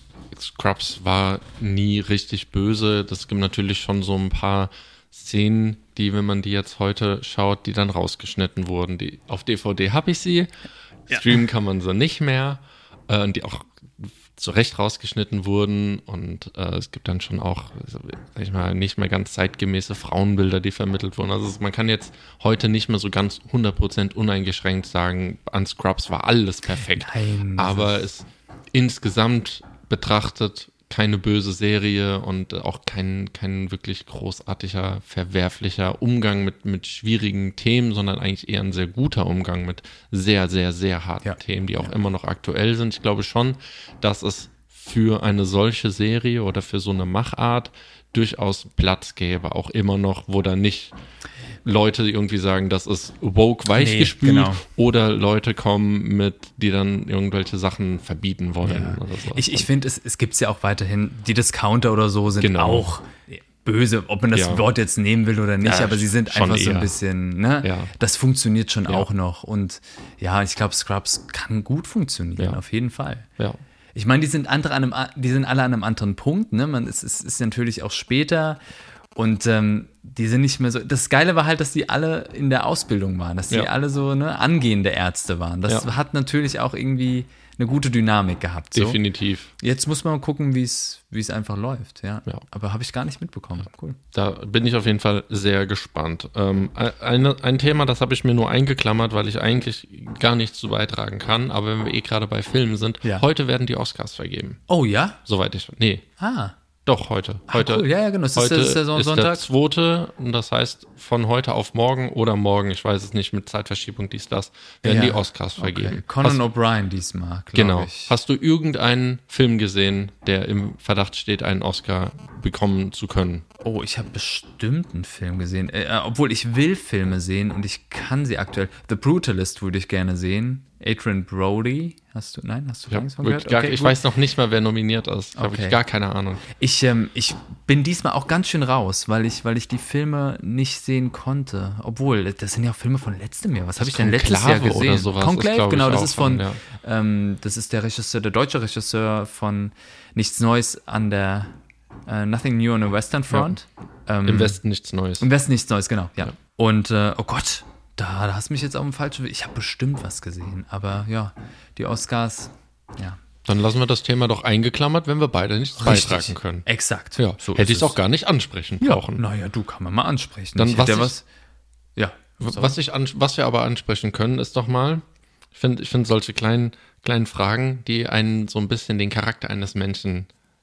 Scrubs war nie richtig böse. Das gibt natürlich schon so ein paar Szenen, die, wenn man die jetzt heute schaut, die dann rausgeschnitten wurden. Die, auf D V D habe ich sie, Ja. streamen kann man sie nicht mehr, äh, und die auch zu Recht rausgeschnitten wurden, und äh, es gibt dann schon auch, sag ich mal, nicht mehr ganz zeitgemäße Frauenbilder, die vermittelt wurden. Also man kann jetzt heute nicht mehr so ganz hundert Prozent uneingeschränkt sagen, an Scrubs war alles perfekt. Nein, das Aber es insgesamt betrachtet keine böse Serie und auch kein, kein wirklich großartiger, verwerflicher Umgang mit, mit schwierigen Themen, sondern eigentlich eher ein sehr guter Umgang mit sehr, sehr, sehr harten Ja. Themen, die auch Ja. immer noch aktuell sind. Ich glaube schon, dass es für eine solche Serie oder für so eine Machart durchaus Platz gäbe, auch immer noch, wo da nicht Leute irgendwie sagen, das ist woke weichgespült, Nee, genau. oder Leute kommen mit, die dann irgendwelche Sachen verbieten wollen. Ja. Oder so. Ich, ich finde, es, es gibt es ja auch weiterhin, die Discounter oder so sind Genau. auch böse, ob man das Ja. Wort jetzt nehmen will oder nicht, Ja, aber sie sind schon einfach so ein eher. bisschen, ne? Ja. Das funktioniert schon Ja. auch noch. Und ja, ich glaube, Scrubs kann gut funktionieren, Ja. auf jeden Fall. Ja. Ich meine, die sind andere an einem, die sind alle an einem anderen Punkt, ne? Man, es ist, ist natürlich auch später. Und ähm, die sind nicht mehr so. Das Geile war halt, dass die alle in der Ausbildung waren, dass die Ja. alle so ne, angehende Ärzte waren. Das Ja. hat natürlich auch irgendwie eine gute Dynamik gehabt. So. Definitiv. Jetzt muss man mal gucken, wie es wie es einfach läuft. Ja. Ja. Aber habe ich gar nicht mitbekommen. Cool. Da bin ich auf jeden Fall sehr gespannt. Ähm, eine, ein Thema, das habe ich mir nur eingeklammert, weil ich eigentlich gar nichts zu beitragen kann. Aber wenn wir eh gerade bei Filmen sind, Ja. heute werden die Oscars vergeben. Oh ja? Soweit ich. Nee, Ah. doch, heute. Ah, heute cool. Ja, ja, genau. Das ist heute der- das ist der Son- ist der Sonntag. zweite. Und das heißt, von heute auf morgen oder morgen, ich weiß es nicht, mit Zeitverschiebung dies, das, werden Ja. die Oscars vergeben. Okay. Conan Hast- O'Brien diesmal, glaube Genau. ich. Hast du irgendeinen Film gesehen, der im Verdacht steht, einen Oscar bekommen zu können? Oh, ich habe bestimmt einen Film gesehen. Äh, äh, obwohl ich will Filme sehen und ich kann sie aktuell. The Brutalist würde ich gerne sehen. Adrian Brody. Hast du, nein, hast du Ich, hab gar nichts von wirklich gehört? gar, Okay, ich gut. weiß noch nicht mal, wer nominiert ist. Habe Okay. ich gar keine Ahnung. Ich, ähm, ich bin diesmal auch ganz schön raus, weil ich, weil ich die Filme nicht sehen konnte. Obwohl, das sind ja auch Filme von letztem Jahr. Was habe ich denn letztes Jahr Conclave gesehen? oder sowas ist, Conclave, glaub ich, genau, das auch ist von, von, ja. ähm, das ist der Regisseur, der deutsche Regisseur von Nichts Neues an der äh, Nothing New on the Western Front. Ähm, Im Westen nichts Neues. Im Westen nichts Neues, genau, ja. Ja. Und, äh, oh Gott, da, da hast du mich jetzt auf dem falschen Weg. Ich habe bestimmt was gesehen, aber ja, die Oscars, ja. Dann lassen wir das Thema doch eingeklammert, wenn wir beide nichts beitragen können. Exakt. Ja, So hätte ist ich es auch gar nicht ansprechen brauchen. Naja, du, kann man mal ansprechen. Dann ich was hätte ja ich- was. Ja. Was, ich an, was wir aber ansprechen können, ist doch mal, ich finde ich find solche kleinen, kleinen Fragen, die einen so ein bisschen den Charakter eines Menschen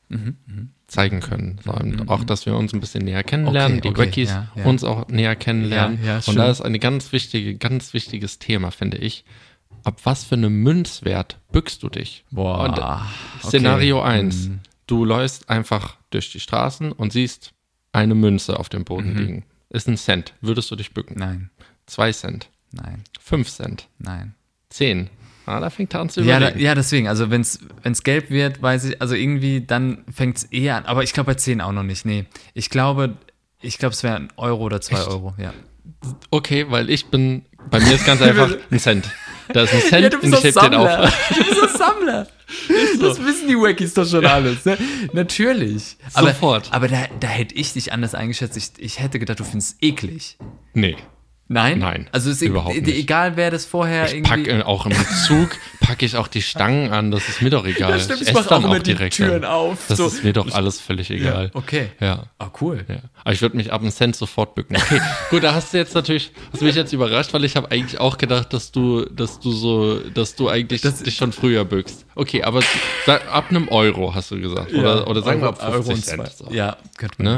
zeigen können. So, und auch, dass wir uns ein bisschen näher kennenlernen, Okay, die okay, Wackies ja, ja. uns auch näher kennenlernen. Ja, ja, und schön. da ist ein ganz wichtige, ganz wichtiges Thema, finde ich. Ab was für einem Münzwert bückst du dich? Boah. Und, okay. Szenario eins. Mhm. Du läufst einfach durch die Straßen und siehst eine Münze auf dem Boden Mhm. liegen. Ist ein Cent. Würdest du dich bücken? Nein, Zwei Cent. nein, Fünf Cent. nein. Zehn. Ah, da fängt er an zu Ja, da, überlegen. ja, deswegen, also wenn es gelb wird, weiß ich, also irgendwie, dann fängt es eher an. Aber ich glaube bei zehn auch noch nicht, nee. Ich glaube, ich glaube, es wäre ein Euro oder zwei Echt? Euro, ja. Okay, weil ich bin, bei mir ist ganz einfach ein Cent. Da ist ein Cent Ja, du bist und ich doch heb den Sammler. auf. Du bist doch Sammler. Das wissen die Wackies doch schon alles. Ne? Natürlich. Aber, Sofort. Aber da, da hätte ich dich anders eingeschätzt. Ich, ich hätte gedacht, du findest es eklig. Nee. Nein? Nein, Also es ist überhaupt e- nicht. egal, wer das vorher Ich irgendwie... packe auch im Zug, packe ich auch die Stangen an, das ist mir doch egal. Ja, stimmt, ich esse mach dann auch immer die Türen an. auf, Das so. ist mir doch alles völlig egal. Okay. Ja. Ah, cool. Ja. Aber ich würde mich ab einem Cent sofort bücken. Okay, gut, da hast du jetzt natürlich, hast du mich jetzt überrascht, weil ich habe eigentlich auch gedacht, dass du, dass du so, dass du eigentlich Das- dich schon früher bückst. Okay, aber sag, ab einem Euro hast du gesagt. Oder, oder sagen wir ab Euro fünfzig und Cent. zwei. So. Ja, könnte man. Ne?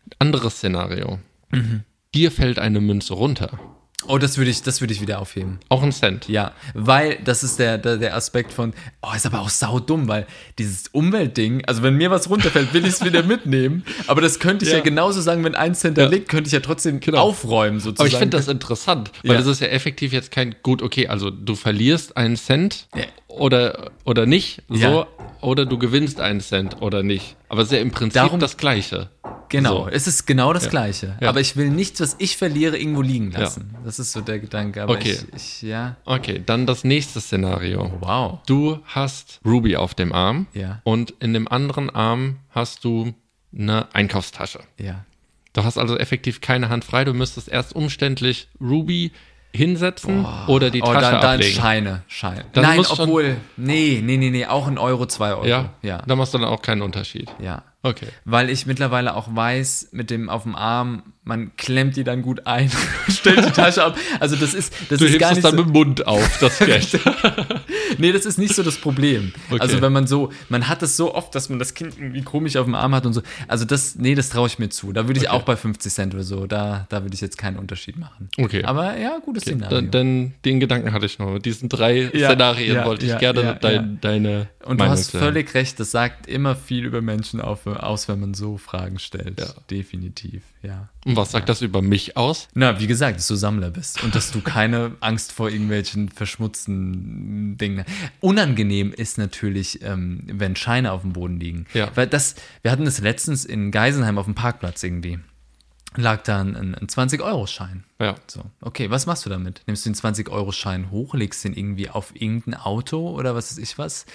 Anderes Szenario. Mhm. Dir fällt eine Münze runter. Oh, das würde ich, das würde ich wieder aufheben. Auch ein Cent. Ja, weil das ist der, der, der Aspekt von, oh, ist aber auch saudumm, weil dieses Umweltding, also wenn mir was runterfällt, will ich es wieder mitnehmen, aber das könnte ich ja, Ja. genauso sagen, wenn ein Cent da Ja. liegt, könnte ich ja trotzdem Genau. aufräumen sozusagen. Aber ich finde das interessant, weil Ja. das ist ja effektiv jetzt kein, gut, okay, also du verlierst einen Cent Ja. oder, oder nicht, so, Ja. oder du gewinnst einen Cent oder nicht. Aber es ist ja im Prinzip Darum- das Gleiche. Genau, So. es ist genau das Gleiche. Ja. Aber ich will nichts, was ich verliere, irgendwo liegen lassen. Das ist so der Gedanke. Aber Okay. ich, ich, ja. Okay, dann das nächste Szenario. Wow. Du hast Ruby auf dem Arm Ja. und in dem anderen Arm hast du eine Einkaufstasche. Ja. Du hast also effektiv keine Hand frei. Du müsstest erst umständlich Ruby hinsetzen oder die Oh, Tasche dann, dann ablegen. Scheine, Scheine. Dann Nein, muss schon- obwohl, nee, nee, nee, nee, auch ein Euro, zwei Euro. Ja? ja. Da machst du dann auch keinen Unterschied. ja. Okay. Weil ich mittlerweile auch weiß, mit dem auf dem Arm, man klemmt die dann gut ein, stellt die Tasche ab. Also das ist, das Du ist hebst gar es nicht dann so, mit dem Mund auf, das Geld. nee, das ist nicht so das Problem. Okay. Also wenn man so, man hat es so oft, dass man das Kind irgendwie komisch auf dem Arm hat und so. Also das, nee, das traue ich mir zu. Da würde ich Okay. auch bei fünfzig Cent oder so, da, da würde ich jetzt keinen Unterschied machen. Okay. Aber ja, gutes Szenario. Dann, dann den Gedanken hatte ich noch. Mit diesen drei Ja, Szenarien ja, wollte ich ja, gerne ja, dein, ja. deine Und du Meinung hast hören. völlig recht, das sagt immer viel über Menschen auf, aus, wenn man so Fragen stellt. Ja. Definitiv, ja. Und was sagt das über mich aus? Na, wie gesagt, dass du Sammler bist und dass du keine Angst vor irgendwelchen verschmutzten Dingen hast. Unangenehm ist natürlich, ähm, wenn Scheine auf dem Boden liegen. Ja. Weil das, wir hatten das letztens in Geisenheim auf dem Parkplatz irgendwie. Lag da ein, ein zwanzig-Euro-Schein. Ja. So, okay, was machst du damit? Nimmst du den zwanzig-Euro-Schein hoch, legst den irgendwie auf irgendein Auto oder was weiß ich was?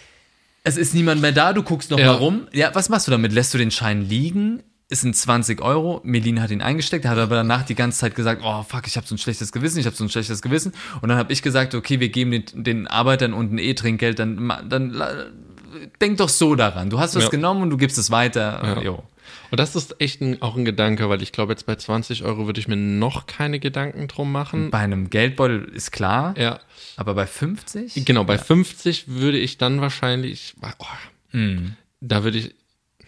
Es ist niemand mehr da, du guckst noch Ja. mal rum. Ja, was machst du damit? Lässt du den Schein liegen? Es sind zwanzig Euro. Melin hat ihn eingesteckt, hat aber danach die ganze Zeit gesagt, oh fuck, ich habe so ein schlechtes Gewissen, ich habe so ein schlechtes Gewissen. Und dann habe ich gesagt, okay, wir geben den, den Arbeitern unten eh Trinkgeld, dann, ma- dann la- denk doch so daran. Du hast was Ja. genommen und du gibst es weiter. Ja. Jo. Und das ist echt ein, auch ein Gedanke, weil ich glaube, jetzt bei zwanzig Euro würde ich mir noch keine Gedanken drum machen. Bei einem Geldbeutel ist klar, Ja, aber bei fünfzig? genau, bei fünfzig würde ich dann wahrscheinlich, oh, Hm. da würde ich,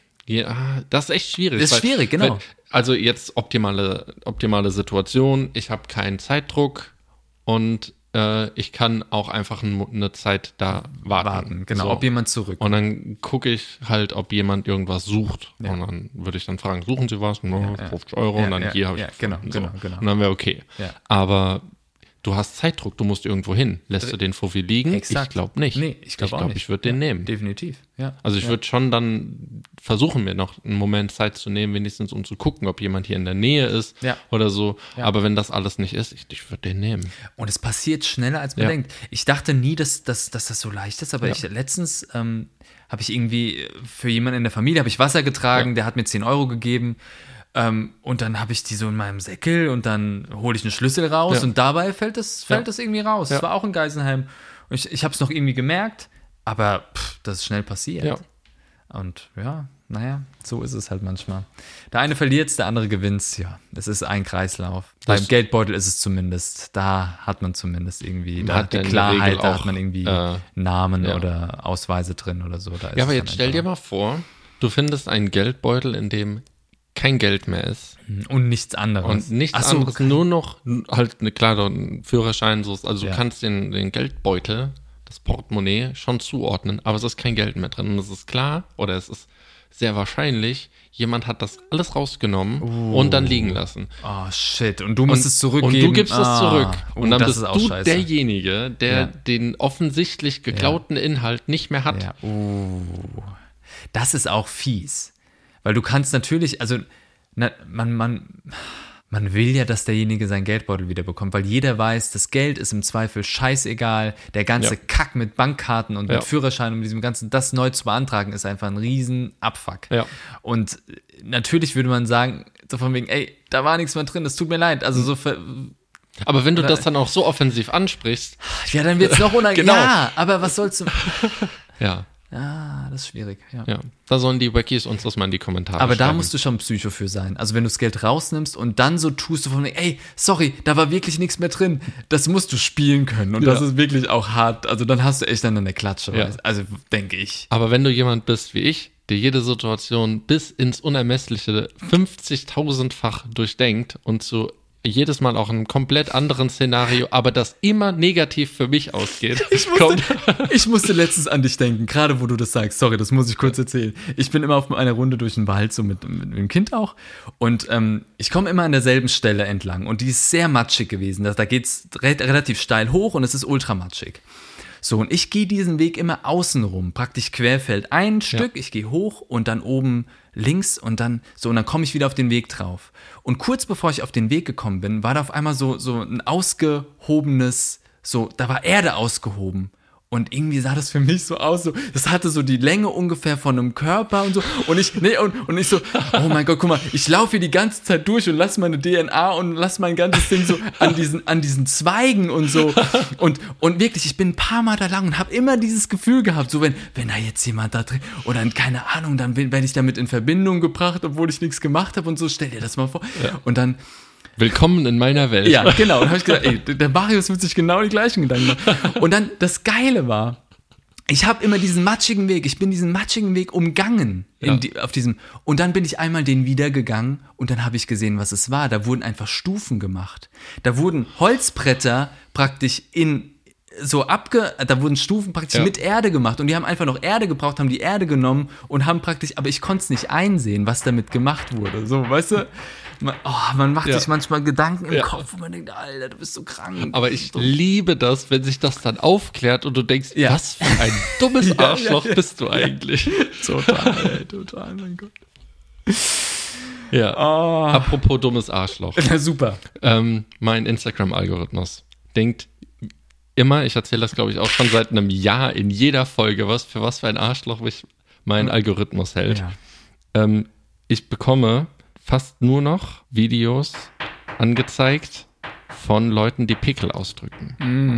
ja, das ist echt schwierig. Das ist schwierig, genau. Weil, also jetzt optimale, optimale Situation, ich habe keinen Zeitdruck und äh, ich kann auch einfach ein, eine Zeit da warten. Warten, genau, So. ob jemand zurück. Und dann gucke ich halt, ob jemand irgendwas sucht. Ja. Und dann würde ich dann fragen, suchen Sie was? No, Ja, ja. fünfzig Euro. Ja, und dann ja, hier habe ich ja, genau, gefunden. genau, so. genau. Und dann wäre okay. Ja. Aber du hast Zeitdruck, du musst irgendwo hin. Lässt du den Fuffi liegen? Exakt. Ich glaube nicht. Nee, ich glaube auch glaub, nicht. ich würde den nehmen. Definitiv, ja. Also ich ja. würde schon dann versuchen, mir noch einen Moment Zeit zu nehmen, wenigstens um zu gucken, ob jemand hier in der Nähe ist Ja. oder so. Ja. Aber wenn das alles nicht ist, ich, ich würde den nehmen. Und es passiert schneller, als man Ja. denkt. Ich dachte nie, dass, dass, dass das so leicht ist, aber Ja. ich letztens ähm, habe ich irgendwie für jemanden in der Familie habe ich Wasser getragen, Ja. der hat mir zehn Euro gegeben. Ähm, und dann habe ich die so in meinem Säckel und dann hole ich einen Schlüssel raus Ja. und dabei fällt das, fällt Ja. das irgendwie raus. Ja. Das war auch in Geisenheim. Und ich, ich habe es noch irgendwie gemerkt, aber pff, das ist schnell passiert. Ja. Und ja, naja, so ist es halt manchmal. Der eine verliert der andere gewinnt ja. Es ist ein Kreislauf. Das- Beim Geldbeutel ist es zumindest, da hat man zumindest irgendwie, da hat hat die ja in der Klarheit, Regel da auch, hat man irgendwie äh, Namen ja. oder Ausweise drin oder so. Da ist Ja, aber es jetzt dann stell dir einfach- mal vor, du findest einen Geldbeutel, in dem kein Geld mehr ist. Und nichts anderes. Und nichts Ach so, anderes, nur noch halt eine klare ein Führerschein, so, also Ja. du kannst den, den Geldbeutel, das Portemonnaie schon zuordnen, aber es ist kein Geld mehr drin. Und es ist klar, oder es ist sehr wahrscheinlich, jemand hat das alles rausgenommen und dann liegen lassen. Oh shit, und du musst Und, es zurückgeben. und du gibst es Ah. zurück. Oh, Und dann das bist ist auch du scheiße. derjenige, der Ja. den offensichtlich geklauten Inhalt nicht mehr hat. Ja, uh. Das ist auch fies. Weil du kannst natürlich, also na, man, man, man will ja, dass derjenige seinen Geldbeutel wiederbekommt, weil jeder weiß, das Geld ist im Zweifel scheißegal. Der ganze Ja. Kack mit Bankkarten und Ja. mit Führerschein und diesem ganzen, das neu zu beantragen, ist einfach ein riesen Abfuck. Ja. Und natürlich würde man sagen, so von wegen, ey, da war nichts mehr drin, das tut mir leid. Also so, ver- Aber wenn du Oder- das dann auch so offensiv ansprichst, ja, dann wird es noch unangenehm. Genau. Ja, aber was sollst du, ja, ah, das ist schwierig, ja. ja, da sollen die Wackies uns das mal in die Kommentare Aber da schreiben. musst du schon Psycho für sein. Also wenn du das Geld rausnimmst und dann so tust du von, ey, sorry, da war wirklich nichts mehr drin. Das musst du spielen können. Und Ja. das ist wirklich auch hart. Also dann hast du echt dann eine Klatsche. Ja. weißt- Also denke ich. Aber wenn du jemand bist wie ich, der jede Situation bis ins Unermessliche fünfzigtausendfach durchdenkt und zu jedes Mal auch in einem komplett anderen Szenario, aber das immer negativ für mich ausgeht. Ich musste, ich musste letztens an dich denken, gerade wo du das sagst. Sorry, das muss ich kurz erzählen. Ich bin immer auf einer Runde durch den Wald, so mit, mit, mit dem Kind auch. Und ähm, ich komme immer an derselben Stelle entlang. Und die ist sehr matschig gewesen. Da, da geht es re- relativ steil hoch und es ist ultra matschig. So, und ich gehe diesen Weg immer außen rum, praktisch querfeld ein Stück, ja. Ich gehe hoch und dann oben links und dann so, und dann komme ich wieder auf den Weg drauf. Und kurz bevor ich auf den Weg gekommen bin, war da auf einmal so, so ein ausgehobenes, so, da war Erde ausgehoben. Und irgendwie sah das für mich so aus, so, das hatte so die Länge ungefähr von einem Körper und so. Und ich, nee, und, und ich so, oh mein Gott, guck mal, ich laufe hier die ganze Zeit durch und lass meine D N A und lass mein ganzes Ding so an diesen, an diesen Zweigen und so. Und, und wirklich, ich bin ein paar Mal da lang und habe immer dieses Gefühl gehabt, so wenn, wenn da jetzt jemand da drin, oder keine Ahnung, dann werde ich damit in Verbindung gebracht, obwohl ich nichts gemacht habe und so, stell dir das mal vor. Ja. Und dann, willkommen in meiner Welt. Ja, genau. Und dann habe ich gesagt, ey, der Marius wird sich genau die gleichen Gedanken machen. Und dann, das Geile war, ich habe immer diesen matschigen Weg, ich bin diesen matschigen Weg umgangen in ja. die, auf diesem, und dann bin ich einmal den wieder gegangen und dann habe ich gesehen, was es war. Da wurden einfach Stufen gemacht. Da wurden Holzbretter praktisch in so abge, da wurden Stufen praktisch ja. mit Erde gemacht und die haben einfach noch Erde gebraucht, haben die Erde genommen und haben praktisch, aber ich konnte es nicht einsehen, was damit gemacht wurde. So, weißt du? Man, oh, man macht ja. sich manchmal Gedanken im ja. Kopf und man denkt, Alter, du bist so krank. Aber ich liebe das, wenn sich das dann aufklärt und du denkst, ja. was für ein dummes ja, Arschloch ja, ja. bist du eigentlich. Total, ey, total, mein Gott. Ja, oh. Apropos dummes Arschloch. Ja, super. Ähm, mein Instagram-Algorithmus denkt immer, ich erzähle das, glaube ich, auch schon seit einem Jahr in jeder Folge, was für was für ein Arschloch mich mein Algorithmus hält. Ja. Ähm, ich bekomme fast nur noch Videos angezeigt von Leuten, die Pickel ausdrücken.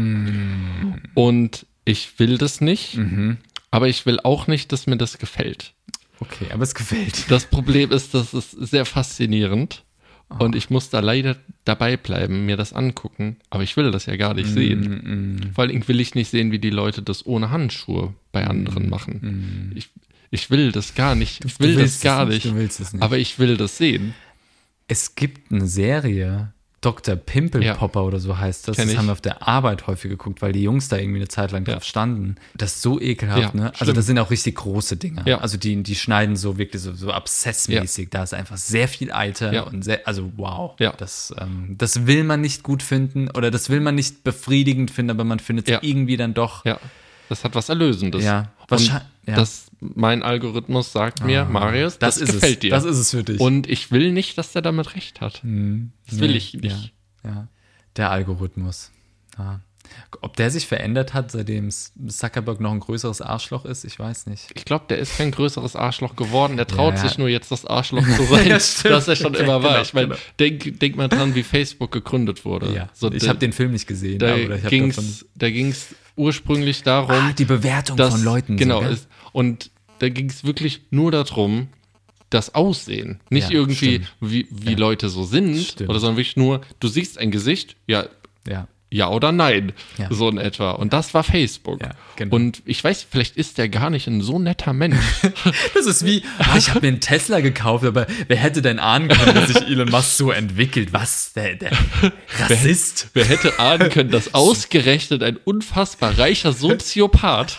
Mm. Und ich will das nicht, mhm. aber ich will auch nicht, dass mir das gefällt. Okay, aber es gefällt. Das Problem ist, das ist sehr faszinierend oh. und ich muss da leider dabei bleiben, mir das angucken, aber ich will das ja gar nicht mm, sehen. Mm. Vor allem will ich nicht sehen, wie die Leute das ohne Handschuhe bei anderen mm, machen. Mm. Ich Ich will das gar nicht. Ich will das gar nicht. Du willst es nicht. Aber ich will das sehen. Es gibt eine Serie, Doktor Pimpelpopper ja. oder so heißt das. Kenn das ich. Haben wir auf der Arbeit häufig geguckt, weil die Jungs da irgendwie eine Zeit lang ja. drauf standen. Das ist so ekelhaft, ja, ne? Also das sind auch richtig große Dinger. Ja. Also die, die schneiden so wirklich so, so abszessmäßig. Ja. Da ist einfach sehr viel Alter ja. und sehr, also wow. Ja. Das, ähm, das will man nicht gut finden oder das will man nicht befriedigend finden, aber man findet es ja. irgendwie dann doch. Ja. Das hat was Erlösendes. Ja. Wahrscheinlich. Ja. Das, mein Algorithmus sagt mir, ah, Marius, das, das gefällt es. dir. Das ist es für dich. Und ich will nicht, dass der damit recht hat. Hm. Das will nee, ich nicht. Ja, ja. Der Algorithmus. Ja. Ob der sich verändert hat, seitdem Zuckerberg noch ein größeres Arschloch ist, ich weiß nicht. Ich glaube, der ist kein größeres Arschloch geworden. Der traut ja, ja. sich nur jetzt, das Arschloch zu sein, ja, das er schon immer war. Genau, ich meine, genau. denk, denk mal dran, wie Facebook gegründet wurde. Ja. So, ich habe den Film nicht gesehen. Da ging es ursprünglich darum, ah, die Bewertung dass, von Leuten. Genau, so, ist, und da ging es wirklich nur darum, das Aussehen. Nicht ja, irgendwie, stimmt. wie, wie ja. Leute so sind, stimmt. oder sondern wirklich nur, du siehst ein Gesicht, ja, ja. ja oder nein, ja. so in etwa. Und das war Facebook. Ja, genau. Und ich weiß, vielleicht ist der gar nicht ein so netter Mensch. Das ist wie, oh, ich habe mir einen Tesla gekauft, aber wer hätte denn ahnen können, dass sich Elon Musk so entwickelt? Was? Der, der Rassist? Wer, wer hätte ahnen können, dass ausgerechnet ein unfassbar reicher Soziopath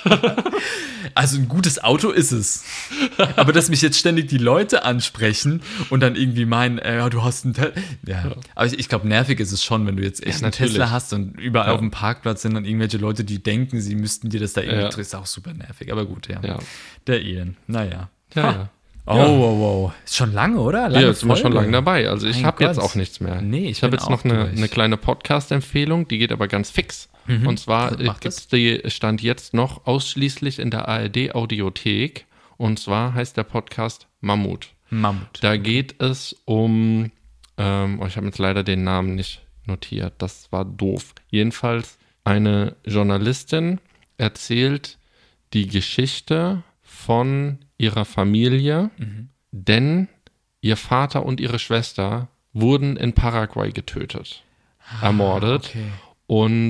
Also ein gutes Auto ist es. Aber dass mich jetzt ständig die Leute ansprechen und dann irgendwie meinen, äh, ja, du hast einen Tesla. Ja. ja. Aber ich, ich glaube, nervig ist es schon, wenn du jetzt echt ja, einen Tesla hast und überall ja. auf dem Parkplatz sind dann irgendwelche Leute, die denken, sie müssten dir das da irgendwie, ja. das ist auch super nervig. Aber gut, ja. ja. Der Elon, naja. Ja, ja. Oh, ja. wow, wow. Ist schon lange, oder? Lange ja, jetzt sind wir schon lange dabei. Also ich habe jetzt auch nichts mehr. Nee, ich, ich habe jetzt noch eine, eine kleine Podcast-Empfehlung, die geht aber ganz fix. Mhm. Und zwar gibt es die Stand jetzt noch ausschließlich in der A R D-Audiothek. Und zwar heißt der Podcast Mammut. Mammut. Da geht es um, ähm, oh, ich habe jetzt leider den Namen nicht notiert, das war doof. Jedenfalls eine Journalistin erzählt die Geschichte von ihrer Familie, mhm. denn ihr Vater und ihre Schwester wurden in Paraguay getötet, ah, ermordet. Okay. Und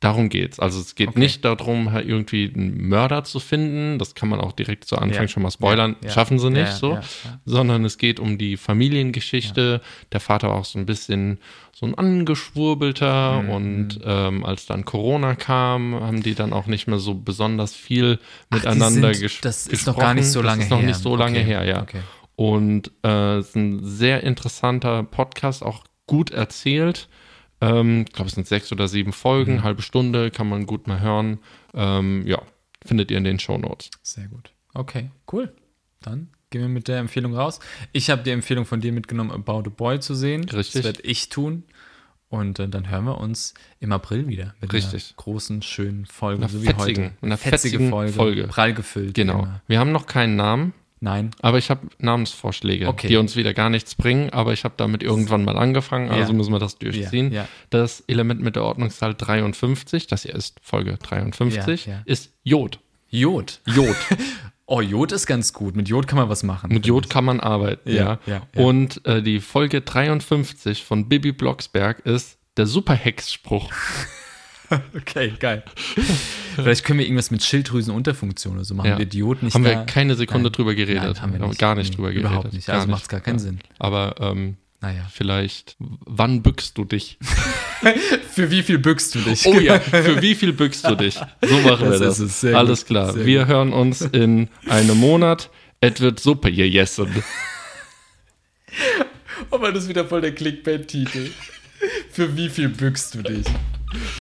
darum geht's. Also es geht Okay. nicht darum, halt irgendwie einen Mörder zu finden. Das kann man auch direkt zu Anfang Ja. schon mal spoilern. Ja, ja. Schaffen sie nicht Ja, so. ja, ja. Sondern es geht um die Familiengeschichte. Der Vater war auch so ein bisschen so ein Angeschwurbelter. Mhm. Und ähm, als dann Corona kam, haben die dann auch nicht mehr so besonders viel Ach, die miteinander sind- ges das ist gesprochen. noch gar nicht so lange Das ist noch her. nicht so lange Okay, her, ja. okay. Und äh, es ist ein sehr interessanter Podcast, auch gut erzählt. Ähm, ich glaube, es sind sechs oder sieben Folgen, Mhm. halbe Stunde, kann man gut mal hören. Ähm, ja, findet ihr in den Shownotes. Sehr gut. Okay, cool. Dann gehen wir mit der Empfehlung raus. Ich habe die Empfehlung von dir mitgenommen, About a Boy zu sehen. Richtig. Das werde ich tun. Und äh, dann hören wir uns im April wieder mit Richtig. einer großen, schönen Folge, Einer so wie fetzigen- heute. einer fetzige fetzigen Folge, Folge. prall gefüllt. Genau. Immer. Wir haben noch keinen Namen, Nein. aber ich habe Namensvorschläge, Okay. die uns wieder gar nichts bringen, aber ich habe damit irgendwann mal angefangen, also Ja. müssen wir das durchziehen. Ja, ja. Das Element mit der Ordnungszahl dreiundfünfzig, das hier ist Folge dreiundfünfzig, Ja, ja. ist Jod. Jod. Jod. Oh, Jod ist ganz gut. Mit Jod kann man was machen. Mit Jod kann man arbeiten, Ja, ja. ja, ja. Und äh, die Folge dreiundfünfzig von Bibi Blocksberg ist der Superhex-Spruch. Okay, geil. Vielleicht können wir irgendwas mit Schilddrüsenunterfunktion oder so machen. Ja. Wir Jod nicht Haben da. wir keine Sekunde Nein. drüber geredet. Nein, haben wir nicht. gar nicht Nee, drüber geredet. Überhaupt nicht. Gar Also macht es gar keinen Sinn. Aber ähm, Naja. vielleicht, wann bückst du dich? Für wie viel bückst du dich? Oh ja, für wie viel bückst du dich? So machen wir Das das. ist es. Sehr Alles gut. klar. Sehr Wir gut. hören uns in einem Monat. Es wird Suppe gegessen. Aber das ist wieder voll der Clickbait-Titel. Für wie viel bückst du dich?